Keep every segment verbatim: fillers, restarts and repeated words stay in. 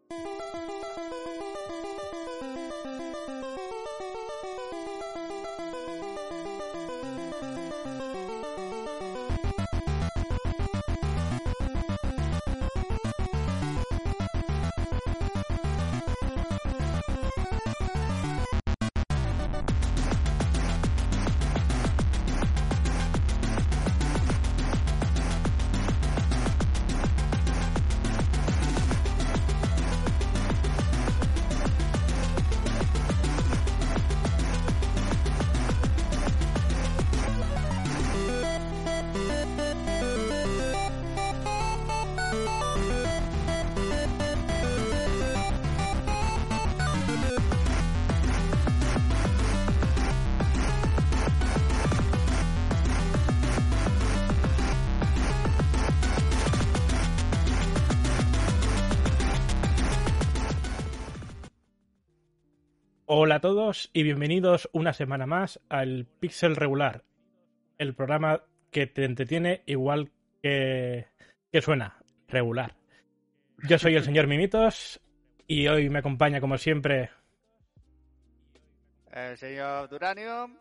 Hola a todos y bienvenidos una semana más al Pixel Regular, el programa que te entretiene igual que, que suena, regular. Yo soy el señor Mimitos y hoy me acompaña como siempre el señor Duranium.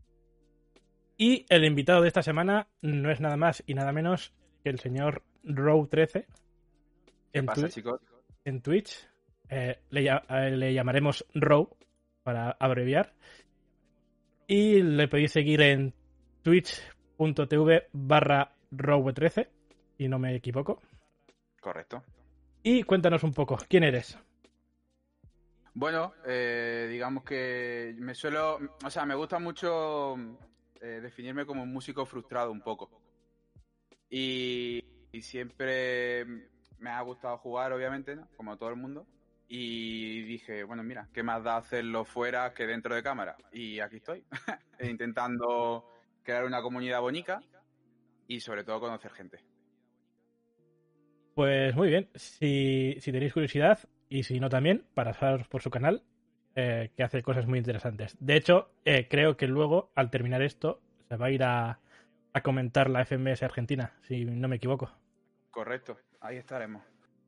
Y el invitado de esta semana no es nada más y nada menos que el señor Row trece. ¿Qué en pasa, Twi- chicos? En Twitch. Eh, le, ll- eh, le llamaremos Row para abreviar. Y le podéis seguir en twitch.tv barra row trece, si no me equivoco. Correcto. Y cuéntanos un poco, ¿quién eres? Bueno, eh, digamos que me suelo... O sea, me gusta mucho eh, definirme como un músico frustrado un poco. Y, y siempre me ha gustado jugar, obviamente, ¿no? Como todo el mundo. Y dije, bueno, mira, ¿qué más da hacerlo fuera que dentro de cámara? Y aquí estoy, intentando crear una comunidad bonita y sobre todo conocer gente. Pues muy bien, si, si tenéis curiosidad, y si no también, pasaros por su canal, eh, que hace cosas muy interesantes. De hecho, eh, creo que luego, al terminar esto, se va a ir a, a comentar la F M S Argentina, si no me equivoco. Correcto, ahí estaremos.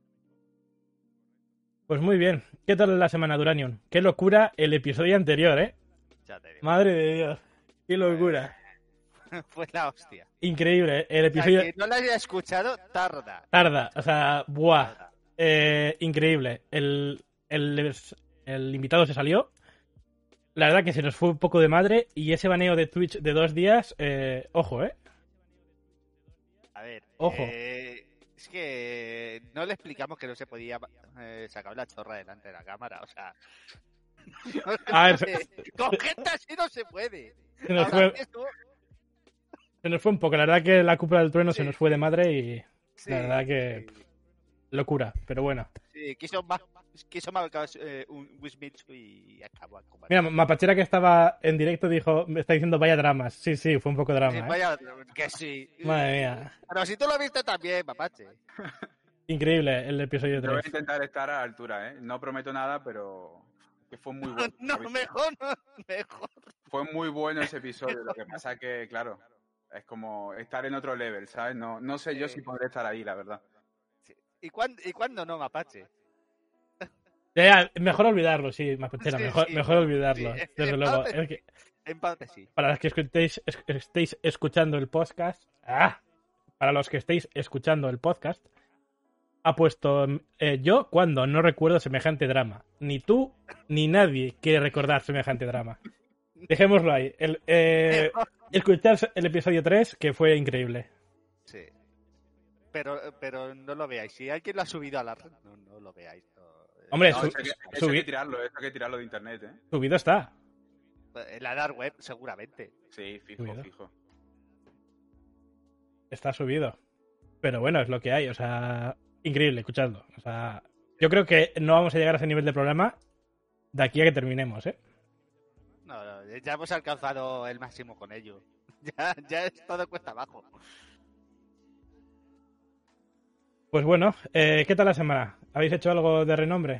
Pues muy bien, ¿qué tal la semana, Duranium? Qué locura el episodio anterior, ¿eh? Ya te digo. Madre de Dios, qué locura. Fue la hostia. Increíble, ¿eh? El O sea, episodio que no lo haya escuchado, tarda. tarda, o sea, buah, Tarda. eh, increíble. El, el, el invitado se salió. La verdad que se nos fue un poco de madre y ese baneo de Twitch de dos días, eh, ojo, ¿eh? A ver, Ojo. eh, es que no le explicamos que no se podía eh, sacar la chorra delante de la cámara, o sea... A ver, con gente así no se puede. se nos, Ahora, fue, eso, se nos fue un poco. La verdad que la cúpula del trueno se Sí, nos fue de sí. madre y sí, la verdad que sí, locura, pero bueno. sí, quiso más, quiso marcar eh, un Wismitsu y acabó. Como Mira, Mapachera, que estaba en directo, dijo, me está diciendo vaya dramas. Sí, sí, fue un poco drama, Sí, ¿eh? vaya, que sí. Madre mía. Pero si tú lo viste también, mapache. Increíble el episodio Yo voy a tres. intentar estar a la altura, ¿eh? No prometo nada, pero que fue muy bueno. No, mejor no, mejor. Fue muy bueno ese episodio. Lo que pasa es que, claro, es como estar en otro level, ¿sabes? No, no sé yo Sí. si podré estar ahí, la verdad. Sí. ¿Y, cuándo, ¿Y cuándo no, mapache? Ya, ya, mejor olvidarlo, sí, Mapachera, Sí, mejor, sí, mejor no, olvidarlo, sí, desde en luego. parte Es que, En parte sí. para los que escuchéis, es- estéis escuchando el podcast, ¡ah! Para los que estéis escuchando el podcast, ha puesto eh, yo cuando no recuerdo semejante drama. Ni tú ni nadie quiere recordar semejante drama. Dejémoslo ahí. El, eh, escuchar el episodio tres, que fue increíble. Sí. Pero, pero no lo veáis. Si alguien lo ha subido a la red, no, no lo veáis. no. Hombre, No, su- eso, hay que, eso hay subi- que tirarlo, eso hay que tirarlo de internet, ¿eh? subido está. En la dark web, seguramente. Sí, fijo, Cuidado. fijo. Está subido. Pero bueno, es lo que hay. O sea, increíble, escuchadlo. O sea, yo creo que no vamos a llegar a ese nivel de programa de aquí a que terminemos, ¿eh? No, no, ya hemos alcanzado el máximo con ello. Ya, ya es todo cuesta abajo. Pues bueno, eh, ¿qué tal la semana? ¿Habéis hecho algo de renombre?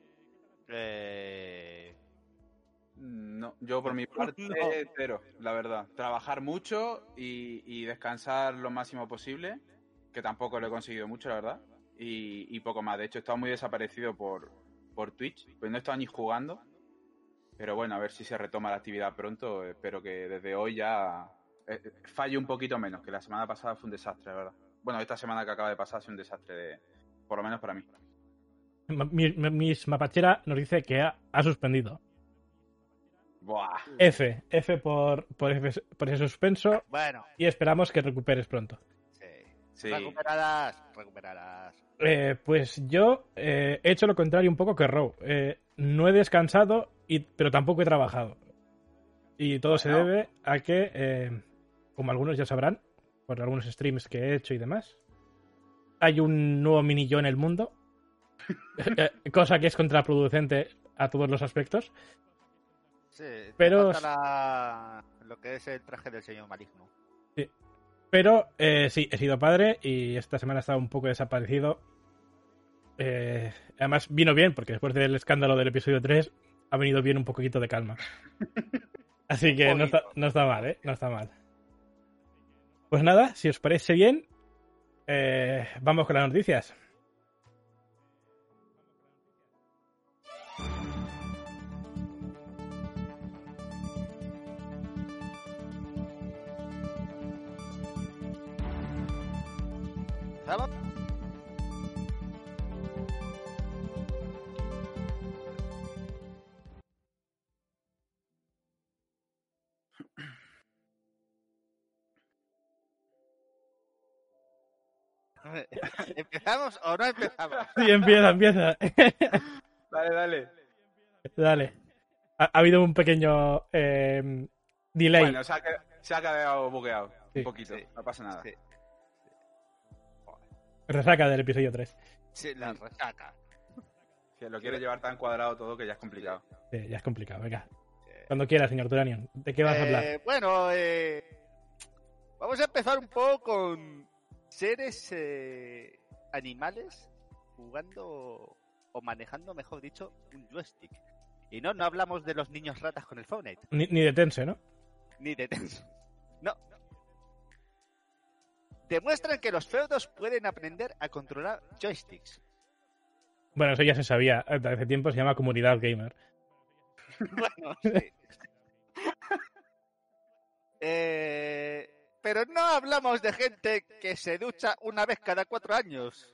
Eh... No, yo por mi parte, No. cero, la verdad. Trabajar mucho y, y descansar lo máximo posible, que tampoco lo he conseguido mucho, la verdad. y, y poco más. De hecho, he estado muy desaparecido por, por Twitch, pues no he estado ni jugando. Pero bueno, a ver si se retoma la actividad pronto. Espero que desde hoy ya eh, falle un poquito menos, que la semana pasada fue un desastre, ¿verdad? Bueno, esta semana que acaba de pasar ha sido un desastre, de, por lo menos para mí. Mi, mi, Miss Mapachera nos dice que ha, ha suspendido. Buah. F, F por, por, F, por ese suspenso. Bueno, Y esperamos que recuperes pronto. sí. Sí. Recuperarás, recuperarás. Eh, pues yo eh, he hecho lo contrario un poco que Row. Eh, no he descansado, y, pero tampoco he trabajado. Y todo se Bueno. debe a que, eh, como algunos ya sabrán, por algunos streams que he hecho y demás, hay un nuevo mini yo en el mundo. eh, cosa que es contraproducente a todos los aspectos. Sí, te Pero- falta la- lo que es el traje del señor maligno. Pero eh, sí, he sido padre y esta semana he estado un poco desaparecido. Eh, además vino bien, porque después del escándalo del episodio tres ha venido bien un poquito de calma. Así que no está, no está mal, ¿eh? No está mal. Pues nada, si os parece bien, eh, vamos con las noticias. ¿Sabes? ¿Empezamos o no empezamos? Sí, empieza, empieza. Dale, dale. Dale. Ha, ha habido un pequeño eh, delay. Bueno, se ha, qued- se ha quedado bugueado. Sí. Un poquito, Sí. no pasa nada. Sí, Resaca del episodio tres. sí, la resaca. Que lo quiere llevar tan cuadrado todo que ya es complicado. Sí, ya es complicado, venga. Cuando quiera, señor Turanion. ¿De qué vas a hablar? Eh, bueno, eh, vamos a empezar un poco con seres eh, animales jugando o manejando, mejor dicho, un joystick. Y no, no hablamos de los niños ratas con el Fortnite, Ni, ni de Tense, ¿no? ni de Tenso. No. Demuestran que los feudos pueden aprender a controlar joysticks. Bueno, eso ya se sabía. Hace tiempo se llama Comunidad Gamer. Bueno, sí. Eh, pero no hablamos de gente que se ducha una vez cada cuatro años,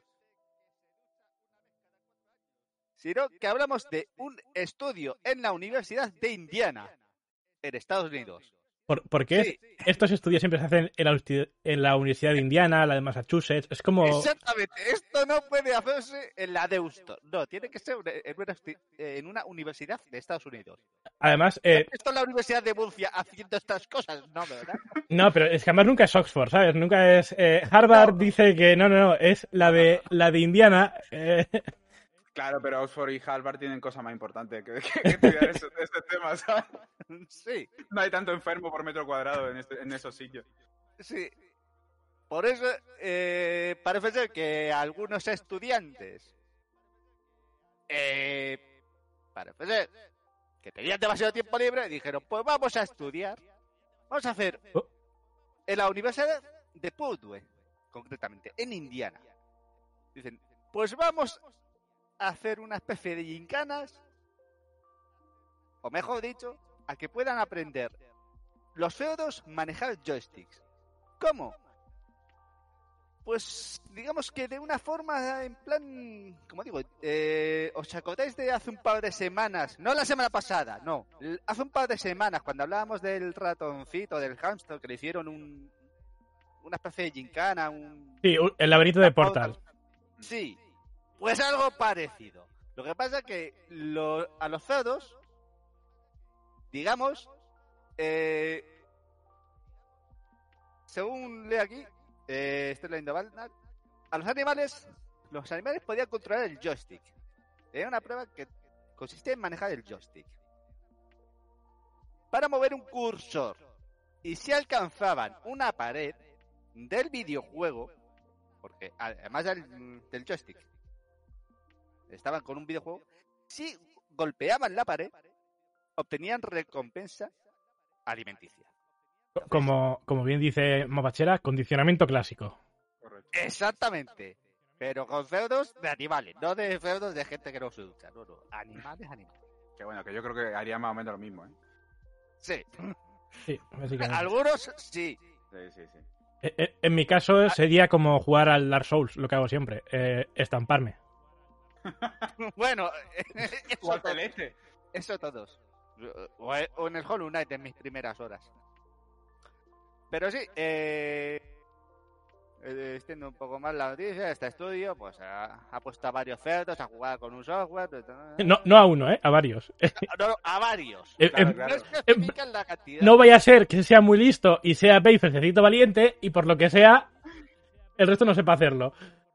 sino que hablamos de un estudio en la Universidad de Indiana, en Estados Unidos. ¿Por, por qué Sí, estos estudios siempre se hacen en la, universi- en la Universidad de Indiana, la de Massachusetts? Es como... exactamente. Esto no puede hacerse en la Deusto. No, tiene que ser en una, esti- en una universidad de Estados Unidos. Además, eh, Esto es la Universidad de Murcia haciendo estas cosas, ¿no, verdad? no, pero es que además nunca es Oxford, ¿sabes? Nunca es... eh, Harvard No. dice que no, no, no, es la de, la de Indiana. eh, Claro, pero Oxford y Harvard tienen cosas más importantes que, que, que estudiar ese, ese tema, ¿sabes? Sí. No hay tanto enfermo por metro cuadrado en, este- en esos sitios. Sí. Por eso eh, parece ser que algunos estudiantes eh, parece ser que tenían demasiado tiempo libre y dijeron, pues vamos a estudiar. Vamos a hacer Oh. en la Universidad de Purdue, concretamente, en Indiana. Dicen, pues vamos a hacer una especie de gincanas, o mejor dicho, a que puedan aprender los feudos manejar joysticks. ¿Cómo? Pues digamos que de una forma en plan, como digo, eh, ¿os acordáis de hace un par de semanas? No la semana pasada, no, l- hace un par de semanas cuando hablábamos del ratoncito, del hámster, que le hicieron un, una especie de gincana, un... sí, un- el laberinto de Portal. Sí, pues algo parecido. Lo que pasa es que lo- a los cerdos, digamos, eh, según leo aquí, eh, estoy leyendo Valnar, a los animales, los animales podían controlar el joystick. Era una prueba que consistía en manejar el joystick para mover un cursor. Y si alcanzaban una pared del videojuego, porque además del, del joystick estaban con un videojuego, si golpeaban la pared, obtenían recompensa alimenticia. Como, como bien dice Mapachera, condicionamiento clásico. Correcto. Exactamente. Pero con feudos de animales, no de feudos de gente que no se ducha. No, no, animales, animales. Que bueno, que yo creo que haría más o menos lo mismo, ¿eh? Sí. Sí, básicamente. Algunos sí. Sí, sí, sí. Eh, eh, En mi caso sería como jugar al Dark Souls, lo que hago siempre, eh, estamparme. Bueno, eso, Jugar to- pelete. eso todos. O o en el Hollow Knight en mis primeras horas. Pero sí, eh... eh, extiendo un poco más la noticia. Este estudio pues ha, ha puesto a varios feudos a jugar con un software. No, no a uno, ¿eh? A varios. No, no, a varios. Eh, Claro, eh, claro. No especifican la cantidad. No vaya a ser que sea muy listo y sea Bafer necesito valiente y por lo que sea, el resto no sepa hacerlo.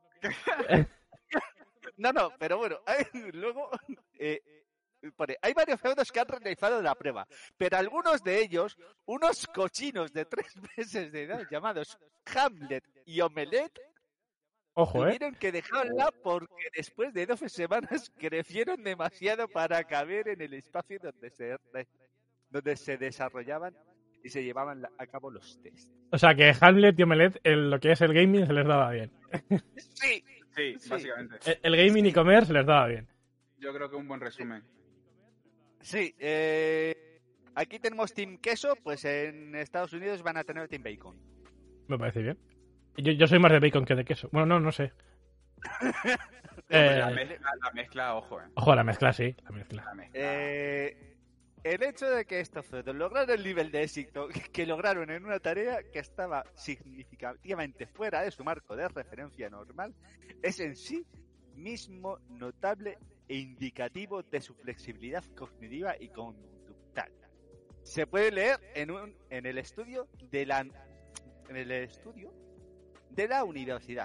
No, no, pero bueno, hay- luego eh, pone, hay varios feudos que han realizado la prueba, pero algunos de ellos, unos cochinos de tres meses de edad llamados Hamlet y Omelette, Ojo, ¿eh? tuvieron que dejarla porque después de doce semanas crecieron demasiado para caber en el espacio donde se, donde se desarrollaban y se llevaban la- a cabo los tests. O sea que Hamlet y Omelette, el- lo que es el gaming, se les daba bien. Sí, Sí, Sí. básicamente. El, el gaming y comer se les daba bien. Yo creo que es un buen resumen. sí. Eh, aquí tenemos Team Queso, pues en Estados Unidos van a tener Team Bacon. Me parece bien. Yo, yo soy más de bacon que de queso. Bueno, no, no sé. Hombre, Eh, la, mezcla, la mezcla, ojo, eh. ojo, la mezcla, sí. La mezcla. La mezcla. Eh, el hecho de que estos feudos lograron el nivel de éxito que lograron en una tarea que estaba significativamente fuera de su marco de referencia normal es en sí mismo notable e indicativo de su flexibilidad cognitiva y conductal. Se puede leer en, un, en el estudio de la en el estudio de la universidad,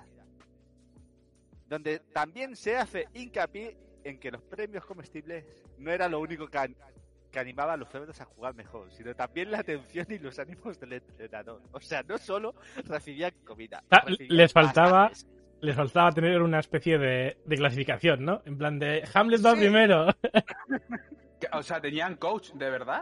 donde también se hace hincapié en que los premios comestibles no era lo único que, an- que animaba a los feudos a jugar mejor, sino también la atención y los ánimos del entrenador. O sea, no solo recibían comida, Ah, recibían les faltaba- pasajes. Les faltaba tener una especie de, de clasificación, ¿no? En plan de Hamlet va Sí. primero. Que- O sea, ¿tenían coach, de verdad?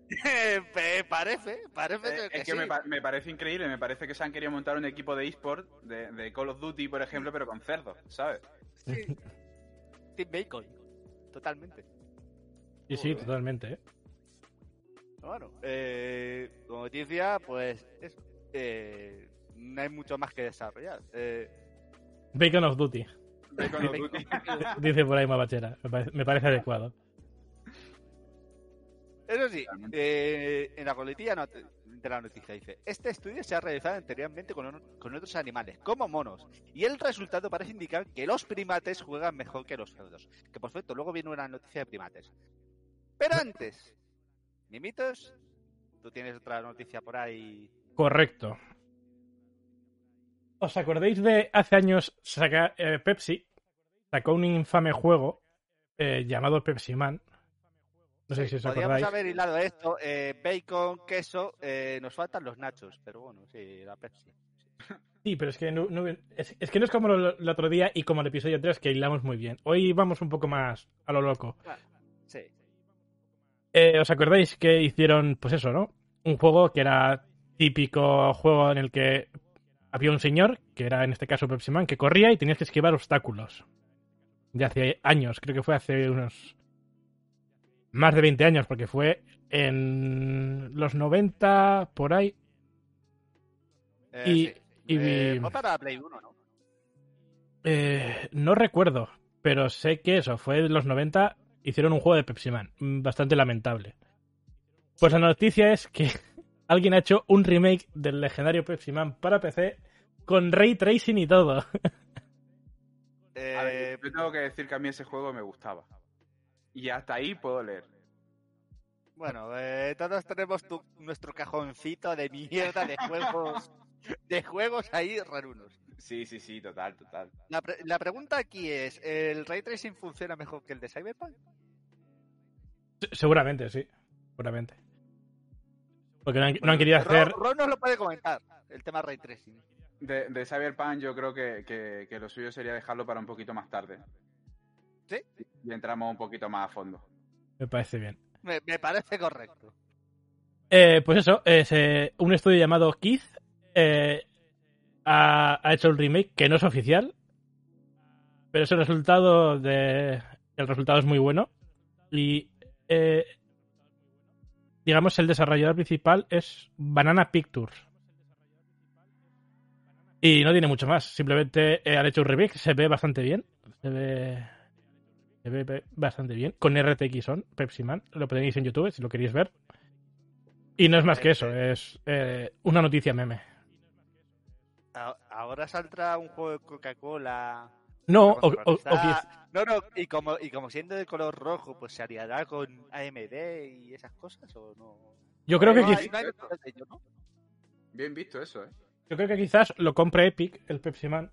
Me parece, parece Eh, que es que sí. me, pa- me parece increíble. Me parece que se han querido montar un equipo de eSport de, de Call of Duty, por ejemplo, pero con cerdos, ¿sabes? Sí. Team Bacon, totalmente. Sí, sí, totalmente, ¿eh? Bueno, eh, como noticia, pues eso, eh, no hay mucho más que desarrollar. Eh, Bacon of Duty. De Call of Duty. Dice por ahí Mabachera. Me parece, me parece adecuado. Eso sí, Totalmente. eh, en la coletilla not- de la noticia dice: este estudio se ha realizado anteriormente con, on- con otros animales, como monos, y el resultado parece indicar que los primates juegan mejor que los cerdos. Que por cierto, luego viene una noticia de primates. Pero antes, Mimitos, tú tienes otra noticia por ahí. Correcto. ¿Os acordáis de hace años saca, eh, Pepsi sacó un infame juego eh, llamado Pepsi Man? No sé si os Podríamos acordáis. haber hilado esto, eh, bacon, queso, eh, nos faltan los nachos, pero bueno, sí, la Pepsi. Sí, pero es que no, no- es, es que no es como lo- el otro día y como el episodio tres que hilamos muy bien. Hoy vamos un poco más a lo loco. Sí. Eh, ¿Os acordáis que hicieron, pues eso, ¿no? Un juego que era típico juego en el que había un señor, que era en este caso Pepsi Man, que corría y tenías que esquivar obstáculos. De hace años, creo que fue hace unos más de veinte años, porque fue en los noventa, por ahí. Eh, Y- sí. y- Eh, fue para Play uno, ¿no? Eh, no recuerdo, pero sé que eso, fue en los noventa, hicieron un juego de Pepsi Man, mm, bastante lamentable. Pues la noticia es que alguien ha hecho un remake del legendario Pepsi Man para P C con ray tracing y todo. A ver, Eh, yo tengo que decir que a mí ese juego me gustaba. Y hasta ahí puedo leer. bueno, eh, todos tenemos tu- nuestro cajoncito de mierda de juegos, de juegos ahí rarunos. Sí, sí, sí, total, total. La, pre- la pregunta aquí es, ¿el ray tracing funciona mejor que el de Cyberpunk? Seguramente, sí. Seguramente. Porque no han, no han querido Ron- hacer... Ron nos lo puede comentar, el tema ray tracing. De, de Cyberpunk yo creo que, que, que lo suyo sería dejarlo para un poquito más tarde. ¿Sí? Y entramos un poquito más a fondo. Me parece bien. Me, me parece correcto. Eh, pues eso, es, eh, un estudio llamado Keith eh, ha, ha hecho un remake que no es oficial, Pero ese resultado de el resultado es muy bueno y eh, digamos el desarrollador principal es Banana Pictures y no tiene mucho más. Simplemente eh, han hecho un remake, se ve bastante bien, se ve se ve ve bastante bien con R T X on Pepsi Man. Lo tenéis en YouTube si lo queréis ver. Y no es más que eso, es eh, una noticia meme. A- Ahora saldrá un juego de Coca-Cola. No, Otra o, cosa, o- pero o está- quiz- No, no, y como, y como siendo de color rojo, pues se aliará con A M D y esas cosas, ¿o no? yo creo que No, quiz- hay- no hay noticias de ello, ¿no? Bien visto eso, ¿eh? yo creo que quizás lo compre Epic, el Pepsi Man,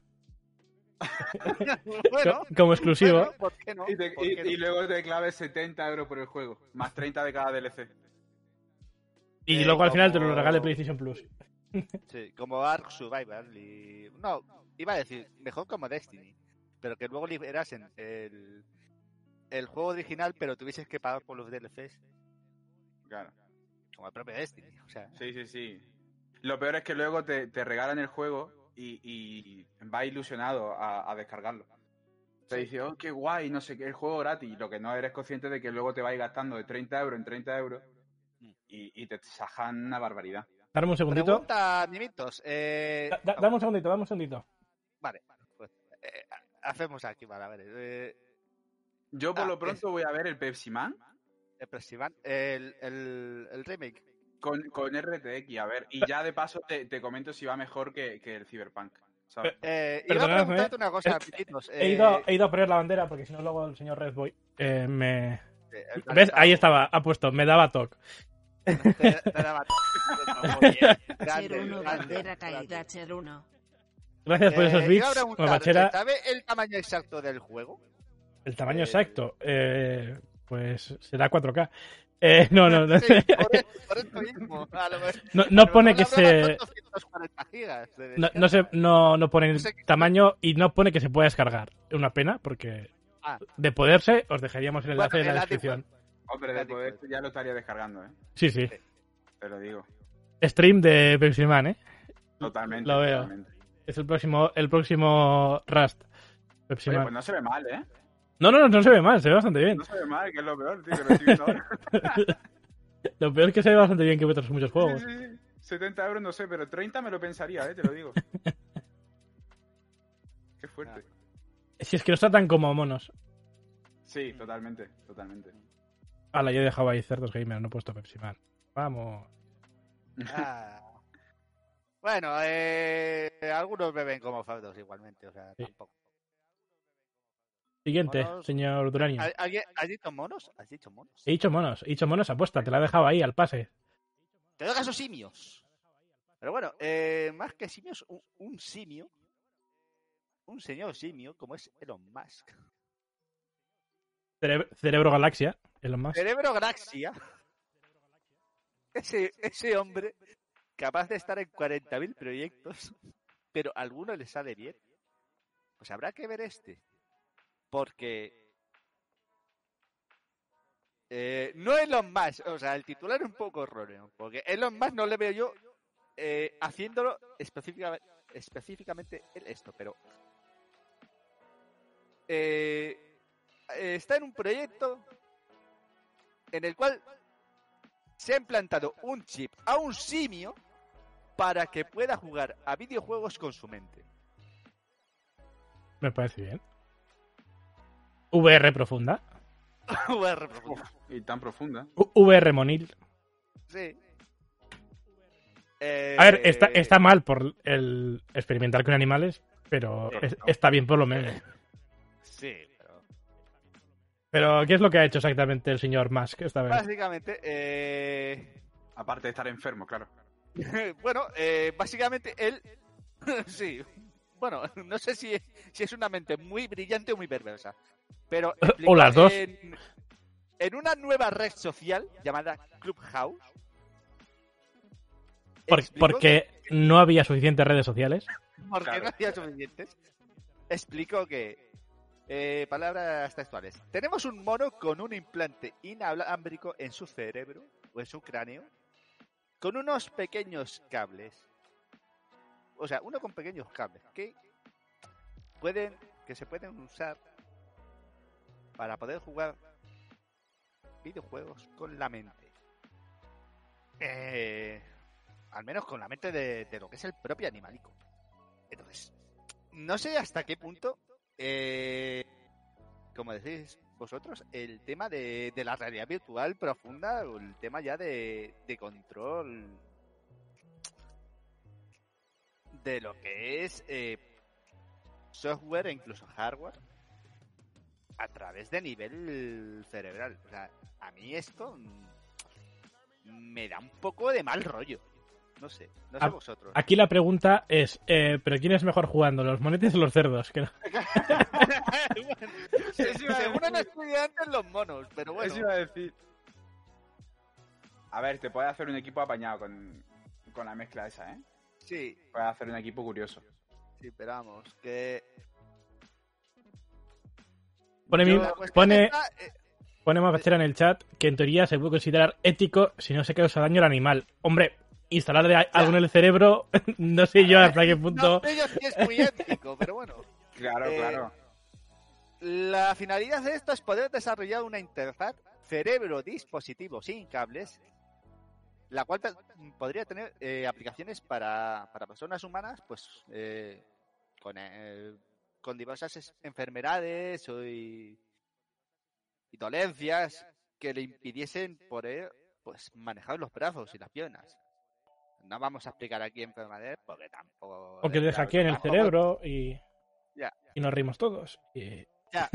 Bueno, co- como exclusivo. bueno, ¿por qué no? Y, te- ¿Por y- qué no? y luego te claves setenta euros por el juego, más treinta de cada D L C. Y Eh, luego al final te como- lo regale PlayStation Plus. Sí, como Ark Survival y... No, iba a decir, mejor como Destiny, pero que luego liberasen el, el juego original, pero tuvieses que pagar por los D L Cs, Claro. como el propio Destiny, o sea... Sí, sí, sí. Lo peor es que luego te, te regalan el juego y, y vas ilusionado a, a descargarlo. Te Sí. dice, oh, qué guay, no sé qué, el juego gratis. Y lo que no eres consciente de que luego te vais gastando de treinta euros en treinta euros y, y te sajan una barbaridad. Dame un segundito. Pregunta, Mimitos. Eh... Da- da- dame un segundito, dame un segundito. Vale, pues eh, hacemos aquí, vale, a ver. Eh, Yo por Ah, lo pronto voy a ver el Pepsi Man el, Presivan- el, el, el remake. con, con R T X, a ver. Y ya de paso te, te comento si va mejor que, que el Cyberpunk, ¿sabes? Eh, iba a Perdonadme, preguntarte una cosa, eh, Mimitos. He eh, ido, he ido a poner la bandera porque si no luego el señor Redboy eh, me... eh, el ¿Ves? Ahí estado- estaba, ha puesto, me daba toque. Te, te daba- Muy bien, grande, Cher uno, grande, bandera caída, grande. Cher uno. Gracias por Eh, esos iba a bits, preguntar, Mapachera. ¿sabe el tamaño exacto del juego? El tamaño eh, exacto, eh, pues será cuatro K. Eh, no, no, no. Sí, por, eso, por eso mismo. A lo mejor- No, a no lo pone mejor que hablaba se... con doscientos cuarenta gigas de No, descarga. no, se, no, no pone No sé qué- tamaño y no pone que se pueda descargar. Una pena, porque Ah. de poderse, os dejaríamos el enlace Bueno, en la el descripción. Hombre, de Gratis, poder pues. ya lo estaría descargando, ¿eh? Sí, sí. Te lo digo. Stream de Pepsi Man, ¿eh? Totalmente. Lo veo. totalmente. Es el próximo, el próximo Rust. Pepsi Oye, Man. pues no se ve mal, ¿eh? No, no, no, no se ve mal, se ve bastante bien. No se ve mal, que es lo peor, tío, que lo estoy viendo ahora. Lo peor es que se ve bastante bien que otros muchos Sí, juegos. sí, sí. setenta euros no sé, pero treinta me lo pensaría, ¿eh? Te lo digo. Qué fuerte. Si es que nos tratan como monos. Sí, totalmente, totalmente. Hala, yo he dejado ahí cerdos gamer, no he puesto Pepsi Man. Vamos. Ah. Bueno, eh, algunos beben como faudos igualmente, o sea, Sí. tampoco. Siguiente, Monos. señor Duranio. ¿Al- ¿Alguien, ¿Has dicho monos? ¿Has dicho monos? He dicho monos, he dicho monos, apuesta, te la he dejado ahí al pase. Te doy caso simios. Pero bueno, eh, más que simios, un, un simio, un señor simio, como es Elon Musk. Cere- Cerebro Galaxia, es lo más. Cerebro Galaxia. Ese, ese hombre capaz de estar en cuarenta mil proyectos, pero a alguno le sale bien. Pues habrá que ver este. Porque eh, no Elon Musk, o sea, el titular es un poco erróneo, porque Elon Musk no le veo yo eh, haciéndolo específica- específicamente él esto, pero eh, eh, está en un proyecto en el cual se ha implantado un chip a un simio para que pueda jugar a videojuegos con su mente. Me parece bien. V R profunda. V R profundo. Y tan profunda. U- V R monil. Sí. Eh, A ver, está, está mal por el experimentar con animales, pero Sí, es- no. está bien por lo menos. Sí, pero... Pero, ¿qué es lo que ha hecho exactamente el señor Musk esta vez? Básicamente, eh... Aparte de estar enfermo, claro. bueno, eh, básicamente él... sí. Bueno, no sé si, si es una mente muy brillante o muy perversa. Pero explicó O las dos. En, en una nueva red social llamada Clubhouse. Por- explicó porque no había suficientes redes sociales. porque Claro. no había suficientes, explicó que, eh, palabras textuales, tenemos un mono con un implante inalámbrico en su cerebro o en su cráneo, con unos pequeños cables, o sea, uno con pequeños cables que pueden que se pueden usar para poder jugar videojuegos con la mente. Eh, al menos con la mente de, de lo que es el propio animalico. Entonces, no sé hasta qué punto, eh, como decís vosotros, el tema de, de la realidad virtual profunda o el tema ya de, de control de lo que es eh, software e incluso hardware a través de nivel cerebral. O sea, a mí esto me da un poco de mal rollo. No sé, no sé A- vosotros. Aquí la pregunta es, eh, ¿pero quién es mejor jugando, los monetes o los cerdos? Que no- Bueno, se- Eso iba a según han decir. estudiado antes los monos, pero bueno. Eso iba a decir. A ver, te puedes hacer un equipo apañado con, con la mezcla esa, ¿eh? Sí, Puedes hacer un equipo curioso. sí, pero vamos, que... Pone, Yo- mi- la cuestión pone, está, eh, pone Mafacera en el chat que en teoría se puede considerar ético si no se causa daño al animal. Hombre, instalarle a- algo en el cerebro, no sé yo hasta qué punto... no sé yo si es muy ético, pero bueno. Claro, Eh, claro. La finalidad de esto es poder desarrollar una interfaz cerebro-dispositivo sin cables, la cual pe- podría tener eh, aplicaciones para, para personas humanas, pues eh, con, eh, con diversas es- enfermedades o y, y dolencias que le impidiesen poder pues manejar los brazos y las piernas. No vamos a explicar aquí enfermedades porque tampoco... O que le Claro, hackeen el tampoco- cerebro y, Ya. y nos rimos todos. Y- Ya.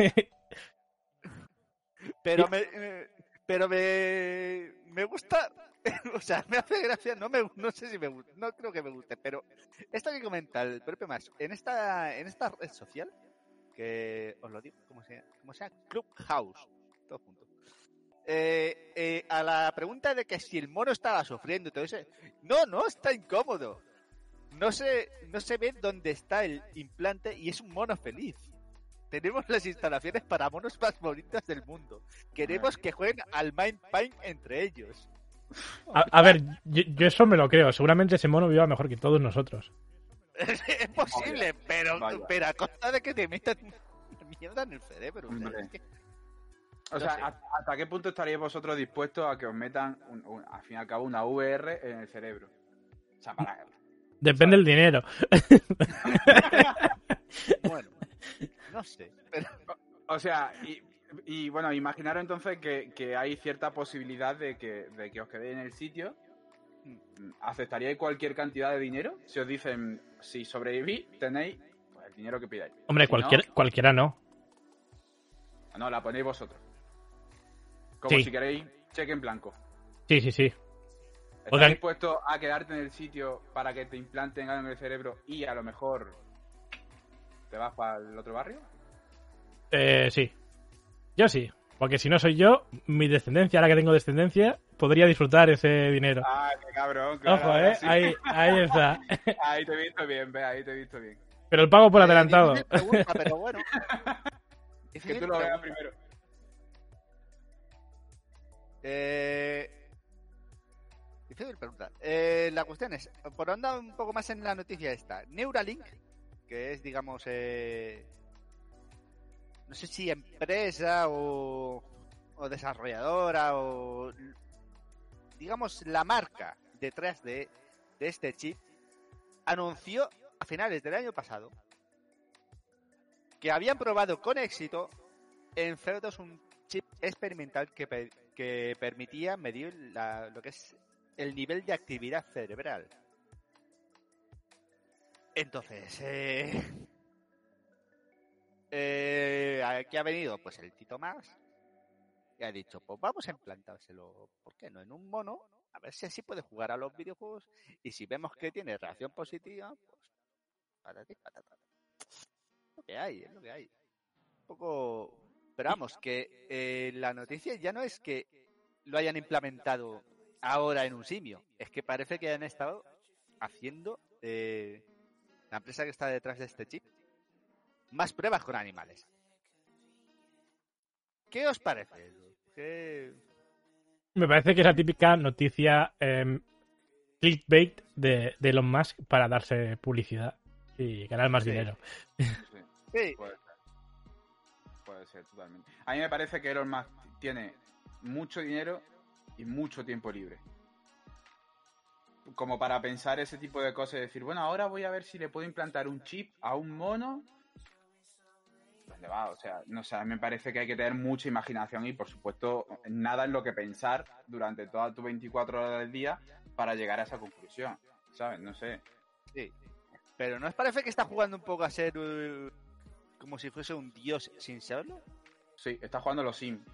Pero me, eh, pero me, me gusta, o sea, me hace gracia, no me, no sé si me gusta, no creo que me guste, pero esto que comenta el propio Max, en esta, en esta red social, que os lo digo, como sea, como sea, Clubhouse, todo junto. Eh, eh, a la pregunta de que si el mono estaba sufriendo y todo eso, no, no, está incómodo. No se, no se ve dónde está el implante y es un mono feliz. Tenemos las instalaciones para monos más bonitas del mundo. Queremos que jueguen al Mind Paint entre ellos. A, a ver, yo, yo eso me lo creo. Seguramente ese mono viva mejor que todos nosotros. Es posible, pero, Vaya. pero a costa de que te metan mierda en el cerebro. O sea, Hombre. es que- O no sea, sé. ¿hasta hasta qué punto estaríais vosotros dispuestos a que os metan, un- un- al fin y al cabo, una V R en el cerebro? O sea, para... Depende del dinero. Bueno, no sé. Pero, O sea, y, y, bueno, imaginaros entonces que, que hay cierta posibilidad de que, de que os quedéis en el sitio. ¿Aceptaríais cualquier cantidad de dinero? Si os dicen, si sobrevivís, tenéis pues, el dinero que pidáis. Hombre, Si cualquier, cualquiera no. No, no, la ponéis vosotros. Como Sí. si queréis cheque en blanco. Sí, sí, sí. ¿Estás Oigan. dispuesto a quedarte en el sitio para que te implanten algo en el cerebro y a lo mejor te vas para el otro barrio? Eh, sí. Yo sí. Porque si no soy yo, mi descendencia, ahora que tengo descendencia, podría disfrutar ese dinero. Ah, qué cabrón. Claro, Ojo, ahora eh. sí. Ahí, ahí está. Ahí te he visto bien, ve, ahí te he visto bien. Pero el pago por eh, adelantado. difícil pregunta, pero bueno. Que Difícil tú lo veas pregunta. primero. Eh... Difícil pregunta. Eh, la cuestión es, por andar un poco más en la noticia esta, Neuralink, que es, digamos, eh, no sé si empresa o, o desarrolladora o, digamos, la marca detrás de, de este chip, anunció a finales del año pasado que habían probado con éxito en cerdos un chip experimental que, per- que permitía medir la- lo que es el nivel de actividad cerebral. Entonces, eh, eh, aquí ha venido pues el Tito Más y ha dicho, pues vamos a implantárselo, ¿por qué no? En un mono, a ver si así puede jugar a los videojuegos y si vemos que tiene reacción positiva, pues patati patata. Es lo que hay, es lo que hay. Un poco... Pero vamos, que eh, la noticia ya no es que lo hayan implementado ahora en un simio, es que parece que han estado haciendo eh, la empresa que está detrás de este chip más pruebas con animales. ¿Qué os parece? ¿Qué... Me parece que es la típica noticia eh, clickbait de, de Elon Musk para darse publicidad y ganar más Sí. dinero. Sí, Sí, pues, puede ser, totalmente. A mí me parece que Elon Musk tiene mucho dinero y mucho tiempo libre. Como para pensar ese tipo de cosas y decir, bueno, ahora voy a ver si le puedo implantar un chip a un mono. ¿Dónde va? O sea, no sé, a mí me parece que hay que tener mucha imaginación y, por supuesto, nada en lo que pensar durante todas tus veinticuatro horas del día para llegar a esa conclusión, ¿sabes? No sé. Sí. Pero ¿no os parece que está jugando un poco a ser uh, como si fuese un dios sin serlo? Sí, está jugando los Sims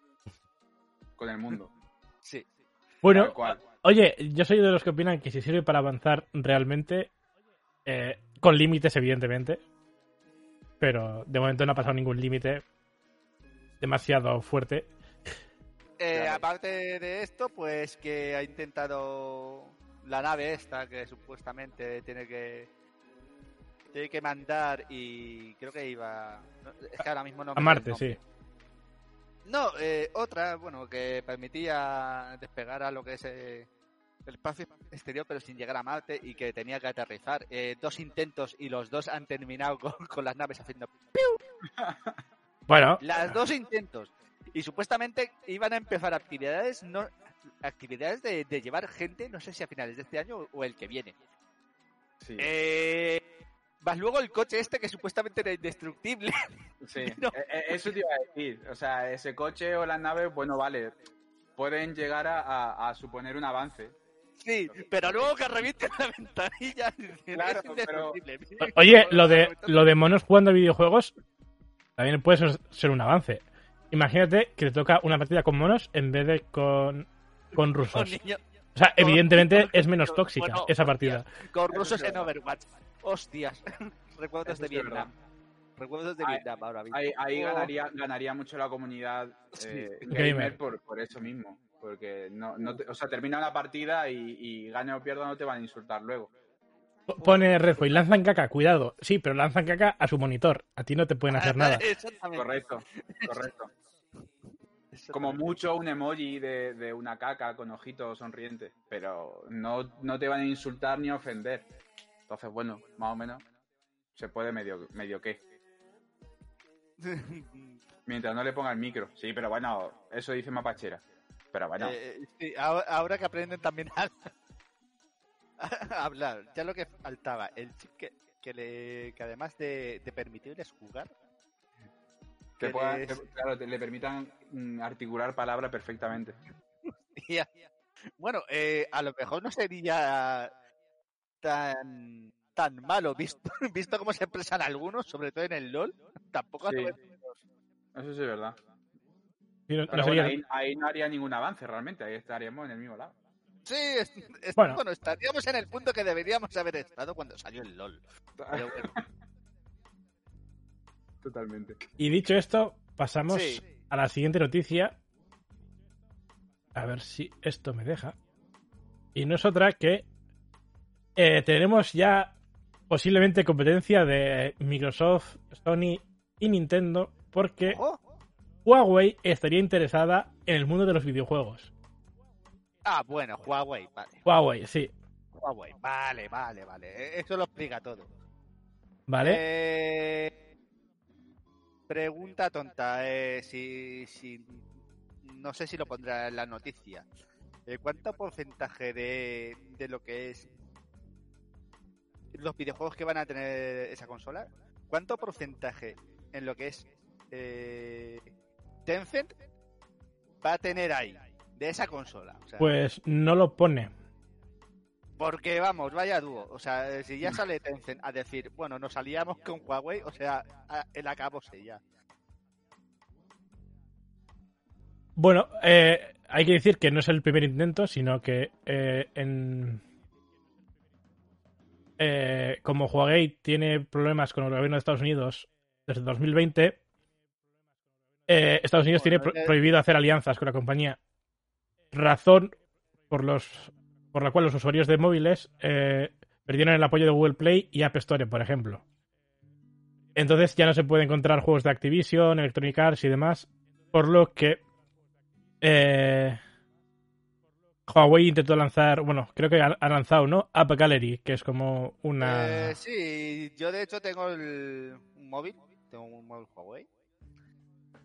con el mundo. Sí. Bueno, Tal cual. oye, yo soy de los que opinan que si sirve para avanzar realmente, eh, con límites, evidentemente, pero de momento no ha pasado ningún límite demasiado fuerte. Eh, Claro. Aparte de esto, pues que ha intentado la nave esta que supuestamente tiene que tiene que mandar y creo que iba no, es que ahora mismo no me A sé el Marte, nombre. sí. No, eh, otra, bueno, que permitía despegar a lo que es eh, el espacio exterior, pero sin llegar a Marte y que tenía que aterrizar. Eh, dos intentos y los dos han terminado con, con las naves haciendo Bueno, las dos intentos. Y supuestamente iban a empezar actividades no actividades de, de llevar gente, no sé si a finales de este año o el que viene. Sí, Eh, más luego el coche este que supuestamente era indestructible. sí. no. E- e- Eso te iba a decir. O sea, ese coche o las naves, bueno, vale, pueden llegar a, a- a suponer un avance. Sí, pero luego que revienten la ventanilla Claro, es indestructible. o- oye, lo de, lo de monos jugando a videojuegos también puede ser, ser un avance. Imagínate que te toca una partida con monos en vez de con, con Con rusos. niños- O sea, con- evidentemente es menos tóxica Bueno, esa hostias, partida. Con Eso rusos es en verdad. Overwatch. Hostias. Recuerdos Eso de es Vietnam. Recuerdos de Ahí- Vietnam ahora mismo. Ahí, ahí Oh. ganaría, ganaría mucho la comunidad eh, Sí. gamer, Gamer. por, por eso mismo. Porque no, no te- o sea, termina la partida y, y gane o pierda no te van a insultar luego. P- Pone Redfall, lanzan caca, cuidado. Sí, pero lanzan caca a su monitor. A ti no te pueden hacer nada. Exactamente. Correcto, correcto. Exactamente. Como mucho un emoji de, de una caca con ojitos sonrientes, pero no, no te van a insultar ni a ofender. Entonces, bueno, más o menos se puede medio, medio que. Mientras no le ponga el micro. Sí, pero bueno, eso dice Mapachera. Pero bueno, Eh, sí, ahora, ahora que aprenden también a, a hablar, ya lo que faltaba, el chip que, que, le, que además de, de permitirles jugar, que que puedan- les- que, claro, te- le permitan mm, articular palabras perfectamente. ya- bueno, eh, a lo mejor no sería tan tan malo visto visto cómo se expresan algunos, sobre todo en el LOL, tampoco Sí. lo- Eso sí es verdad. Sí, no- no Pero sería- bueno, ahí, ahí no haría ningún avance realmente, ahí estaríamos en el mismo lado. Sí, es- es- Bueno. bueno, estaríamos en el punto que deberíamos haber estado cuando salió el LOL. Pero bueno, Totalmente. Y dicho esto, pasamos Sí. a la siguiente noticia. A ver si esto me deja. Y no es otra que eh, tenemos ya posiblemente competencia de Microsoft, Sony y Nintendo, porque ojo. Huawei estaría interesada en el mundo de los videojuegos. Ah, bueno, Huawei, vale. Huawei, sí, Huawei, vale, vale, vale. Eh, Eso lo explica todo. ¿vale? Eh, pregunta tonta, eh, si, si no sé si lo pondrá en la noticia. Eh, ¿Cuánto porcentaje de, de lo que es los videojuegos que van a tener esa consola? ¿Cuánto porcentaje en lo que es eh, Tencent va a tener ahí de esa consola? O sea, Pues no lo pone. porque vamos, vaya dúo. O sea, eh, si ya sale Tencent a decir, bueno, nos aliamos con Huawei, o sea, a- el acabose ya. Bueno, eh, hay que decir que no es el primer intento, sino que eh, en eh, como Huawei tiene problemas con el gobierno de Estados Unidos desde dos mil veinte, eh, Estados Unidos Bueno, tiene pro- eh. prohibido hacer alianzas con la compañía. Razón por los por la cual los usuarios de móviles eh, perdieron el apoyo de Google Play y App Store, por ejemplo. Entonces ya no se puede encontrar juegos de Activision, Electronic Arts y demás, por lo que eh, Huawei intentó lanzar, bueno, creo que ha, ha lanzado, ¿no? App Gallery, que es como una... Eh, sí, yo de hecho tengo el, un móvil, tengo un móvil Huawei.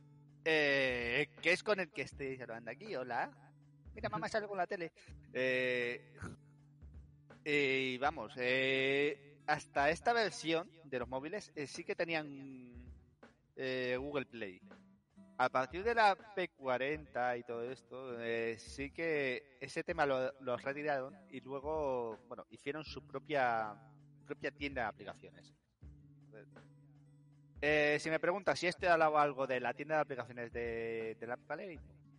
Eh, que es con el que estoy hablando aquí. Hola. Mira, mamá, sale con la tele. Eh, eh, y vamos, eh, hasta esta versión de los móviles eh, sí que tenían eh, Google Play. A partir de la P cuarenta y todo esto, eh, sí que ese tema lo, lo retiraron y luego, bueno, hicieron su propia propia tienda de aplicaciones. Eh, si me preguntas si este ha hablado algo de la tienda de aplicaciones de, de la Play,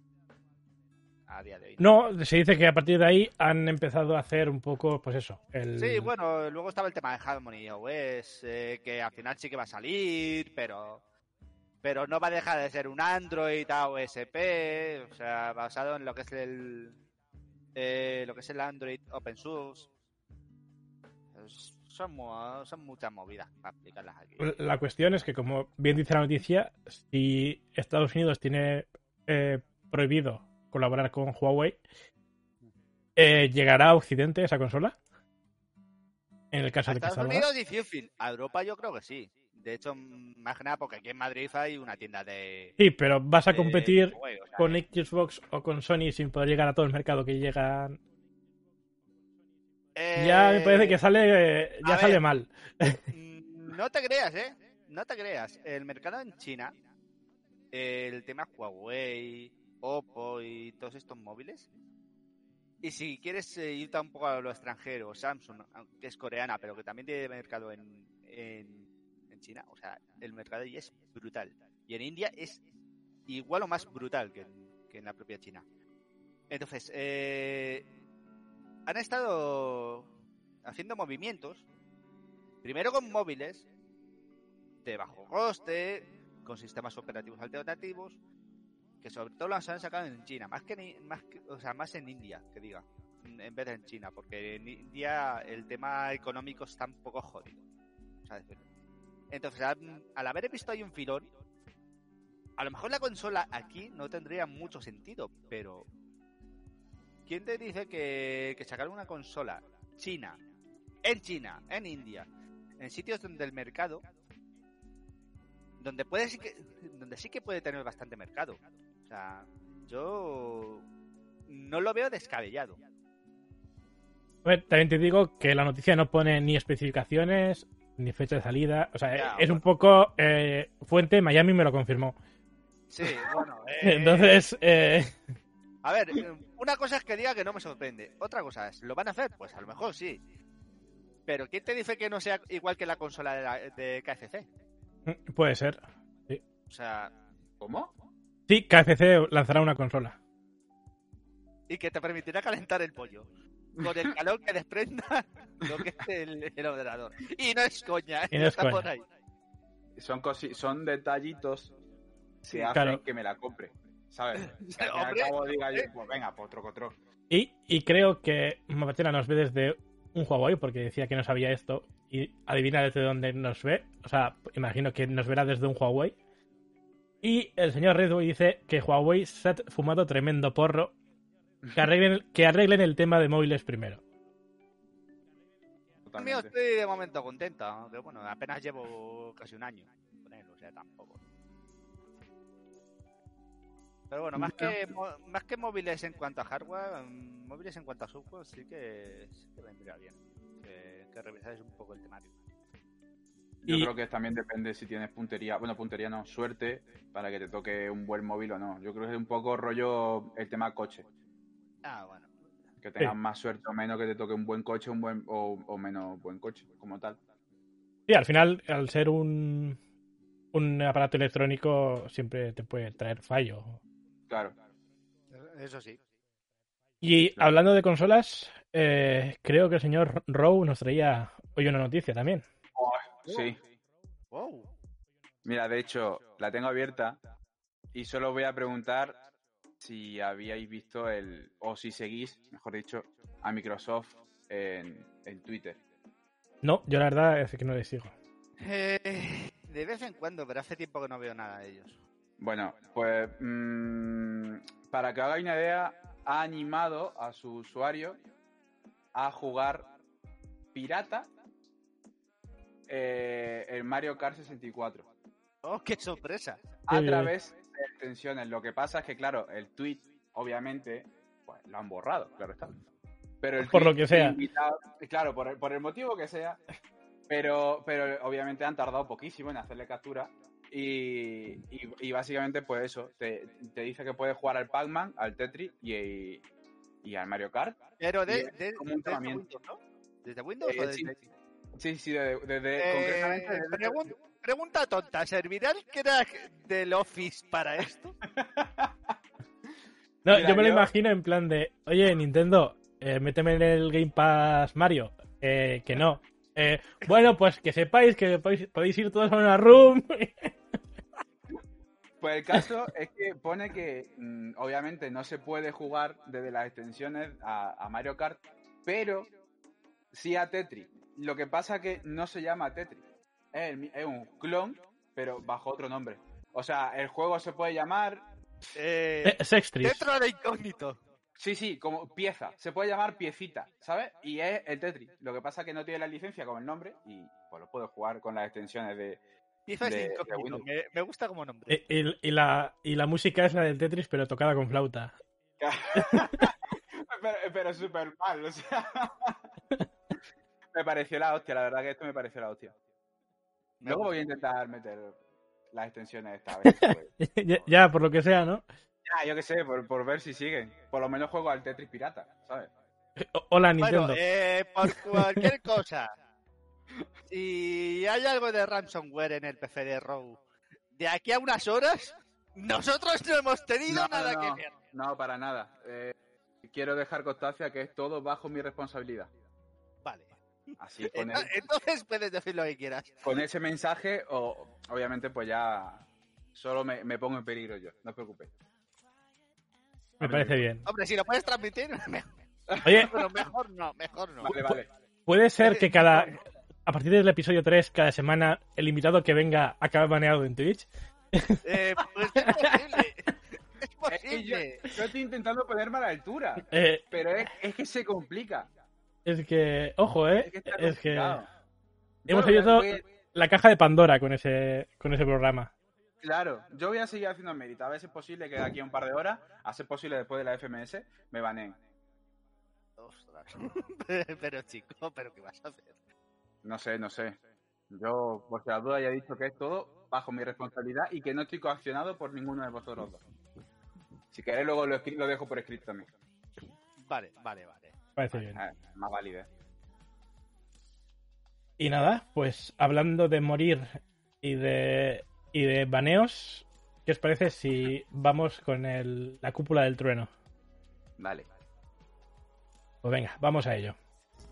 a día de hoy no. No, se dice que a partir de ahí han empezado a hacer un poco, pues eso. El... Sí, bueno, luego estaba el tema de Harmony O S, eh, que al final sí que va a salir, pero pero no va a dejar de ser un Android A O S P, o sea, basado en lo que es el eh, lo que es el Android Open Source. Pues son, mu- son muchas movidas para explicarlas aquí. La cuestión es que, como bien dice la noticia, si Estados Unidos tiene eh, prohibido colaborar con Huawei, eh, ¿llegará a Occidente esa consola? En el caso A de que Estados salga. Unidos difícil, a Europa yo creo que sí. De hecho, más que nada porque aquí en Madrid hay una tienda de... Sí, pero vas a de competir Huawei, o sea, con eh. Xbox o con Sony sin poder llegar a todo el mercado que llegan. Eh, Ya me parece que sale, eh, ya a sale ver. mal. No te creas, ¿eh? No te creas. El mercado en China, el tema Huawei, Oppo y todos estos móviles. Y si quieres eh, irte un poco a lo extranjero, Samsung, que es coreana, pero que también tiene mercado en, en, en China, o sea, el mercado allí es brutal. Y en India es igual o más brutal que en, que en la propia China. Entonces, eh, han estado haciendo movimientos, primero con móviles de bajo coste, con sistemas operativos alternativos, que sobre todo los han sacado en China, más que, ni, más que o sea, más en India, que diga, en vez de en China, porque en India el tema económico está un poco jodido, ¿sabes? Entonces, al, al haber visto ahí un filón, a lo mejor la consola aquí no tendría mucho sentido, pero ¿quién te dice que, que sacar una consola china, en China, en India, en sitios donde el mercado, donde puede sí que, donde sí que puede tener bastante mercado? O sea, yo no lo veo descabellado. A ver, también te digo que la noticia no pone ni especificaciones ni fecha de salida. O sea, Ya, es bueno. un poco eh, fuente. Miami me lo confirmó. Sí, bueno. Eh, Entonces, eh, A ver, una cosa es que diga que no me sorprende. Otra cosa es, ¿lo van a hacer? Pues a lo mejor sí. Pero ¿quién te dice que no sea igual que la consola de, la, de K F C? puede ser. Sí. O sea, ¿Cómo? Sí, K F C lanzará una consola. y que te permitirá calentar el pollo con el calor que desprenda lo que es el, el ordenador. Y no es coña, Y no es está por coña. ahí. Son, cosi- son detallitos Sí, que hacen claro. que me la compre, ¿sabes? Que al fin y al Hombre, cabo diga yo, hombre. pues venga, pues otro otro. Y, y creo que Mapachela nos ve desde un Huawei, porque decía que no sabía esto. Y adivina desde dónde nos ve. O sea, imagino que nos verá desde un Huawei. Y el señor Redboy dice que Huawei se ha fumado tremendo porro. Que arreglen, que arreglen el tema de móviles primero. El mío Totalmente. estoy de momento contenta, aunque bueno, apenas llevo casi un año con él, o sea, tampoco. Pero bueno, más que mo- más que móviles en cuanto a hardware, mm, móviles en cuanto a software sí que, sí que vendría bien que, que revisáis un poco el temario. Yo Y- creo que también depende si tienes puntería, bueno, puntería no, suerte para que te toque un buen móvil o no. Yo creo que es un poco rollo el tema coche. Ah, bueno. Que tengas Sí. más suerte o menos que te toque un buen coche un buen o, o menos buen coche, como tal. Sí, al final, al ser un, un aparato electrónico, siempre te puede traer fallo. Claro. Eso sí. Y Claro. hablando de consolas, eh, creo que el señor Rowe nos traía hoy una noticia también. Sí. Wow. Mira, de hecho, la tengo abierta y solo voy a preguntar si habíais visto el, o si seguís, mejor dicho, a Microsoft en, en Twitter. No, yo la verdad es que no le sigo. Eh, de vez en cuando, pero hace tiempo que no veo nada de ellos. Bueno, pues mmm, para que os hagáis una idea, ha animado a su usuario a jugar pirata eh, el Mario Kart sesenta y cuatro ¡Oh, qué sorpresa! a Sí. través extensiones. Lo que pasa es que, claro, el tweet, obviamente, pues lo han borrado, claro está. Pero el Por tweet lo que sea. invitado- claro, por el, por el motivo que sea. Pero, pero obviamente han tardado poquísimo en hacerle captura. Y, y, y básicamente, pues eso, te, te dice que puedes jugar al Pac-Man, al Tetris y, y al Mario Kart. Pero de, Y es de- como un desde llamamiento. Windows, ¿no? ¿Desde Windows Eh, o desde...? sí. Sí, sí, desde, desde- Eh, concretamente desde- pregun- pregunta tonta, ¿servirá el crack del Office para esto? No, Mira, yo me lo yo- imagino en plan de, oye, Nintendo, eh, méteme en el Game Pass Mario. Eh, que no. Eh, bueno, pues que sepáis que podéis, podéis ir todos a una room. Pues el caso es que pone que mm, obviamente no se puede jugar desde las extensiones a, a Mario Kart, pero sí a Tetris. Lo que pasa que no se llama Tetris. Es, el mi- es un clon, pero bajo otro nombre. O sea, el juego se puede llamar... Eh, Eh, Sextris. Dentro de incógnito. Sí, sí, como pieza. Se puede llamar piecita, ¿sabes? Y es el Tetris. Lo que pasa es que no tiene la licencia con el nombre y pues lo puedo jugar con las extensiones de... Pieza es de- de incógnito. Windows. Me, me gusta como nombre. Eh, Y, y la, y la música es la del Tetris, pero tocada con flauta. pero, pero súper mal, o sea... me pareció la hostia, la verdad que esto me pareció la hostia. Luego voy a intentar meter las extensiones esta vez. Pues. ya, ya, por lo que sea, ¿no? Ah, yo qué sé, por, por ver si siguen. Por lo menos juego al Tetris pirata, ¿sabes? O- Hola, Nintendo. Bueno, eh, por cualquier cosa. Si hay algo de ransomware en el P C de Row, de aquí a unas horas, nosotros no hemos tenido No, nada no, que no. ver. No, para nada. Eh, quiero dejar constancia que es todo bajo mi responsabilidad. Vale. Así con, el- Entonces puedes decir lo que quieras. con ese mensaje, o obviamente pues ya solo me, me pongo en peligro yo, no os preocupéis. Me parece bien. Hombre, si lo puedes transmitir, mejor. Oye, Pero mejor no, mejor no. Vale, vale. puede ser que cada... A partir del episodio tres, cada semana, el invitado que venga acabe baneado en Twitch. Eh, pues es posible. Es Es que yo, posible. yo estoy intentando ponerme a la altura, Eh, pero es, es que se complica. es que... Ojo, ¿eh? Es que está Es que... complicado. Hemos Yo abierto voy- la caja de Pandora con ese, con ese programa. Claro, yo voy a seguir haciendo mérito. A ver si es posible que de aquí a un par de horas, a ser posible después de la F M S, me baneen. Ostras. Pero chico, ¿pero qué vas a hacer? No sé, no sé. Yo, por si la duda, ya he dicho que es todo bajo mi responsabilidad y que no estoy coaccionado por ninguno de vosotros dos. Si queréis, luego lo, escri- lo dejo por escrito también. Vale, vale, vale. Parece bien. Eh, más válida. Y nada, pues hablando de morir y de, y de baneos, ¿qué os parece si vamos con el, la cúpula del trueno? Vale. Pues venga, vamos a ello.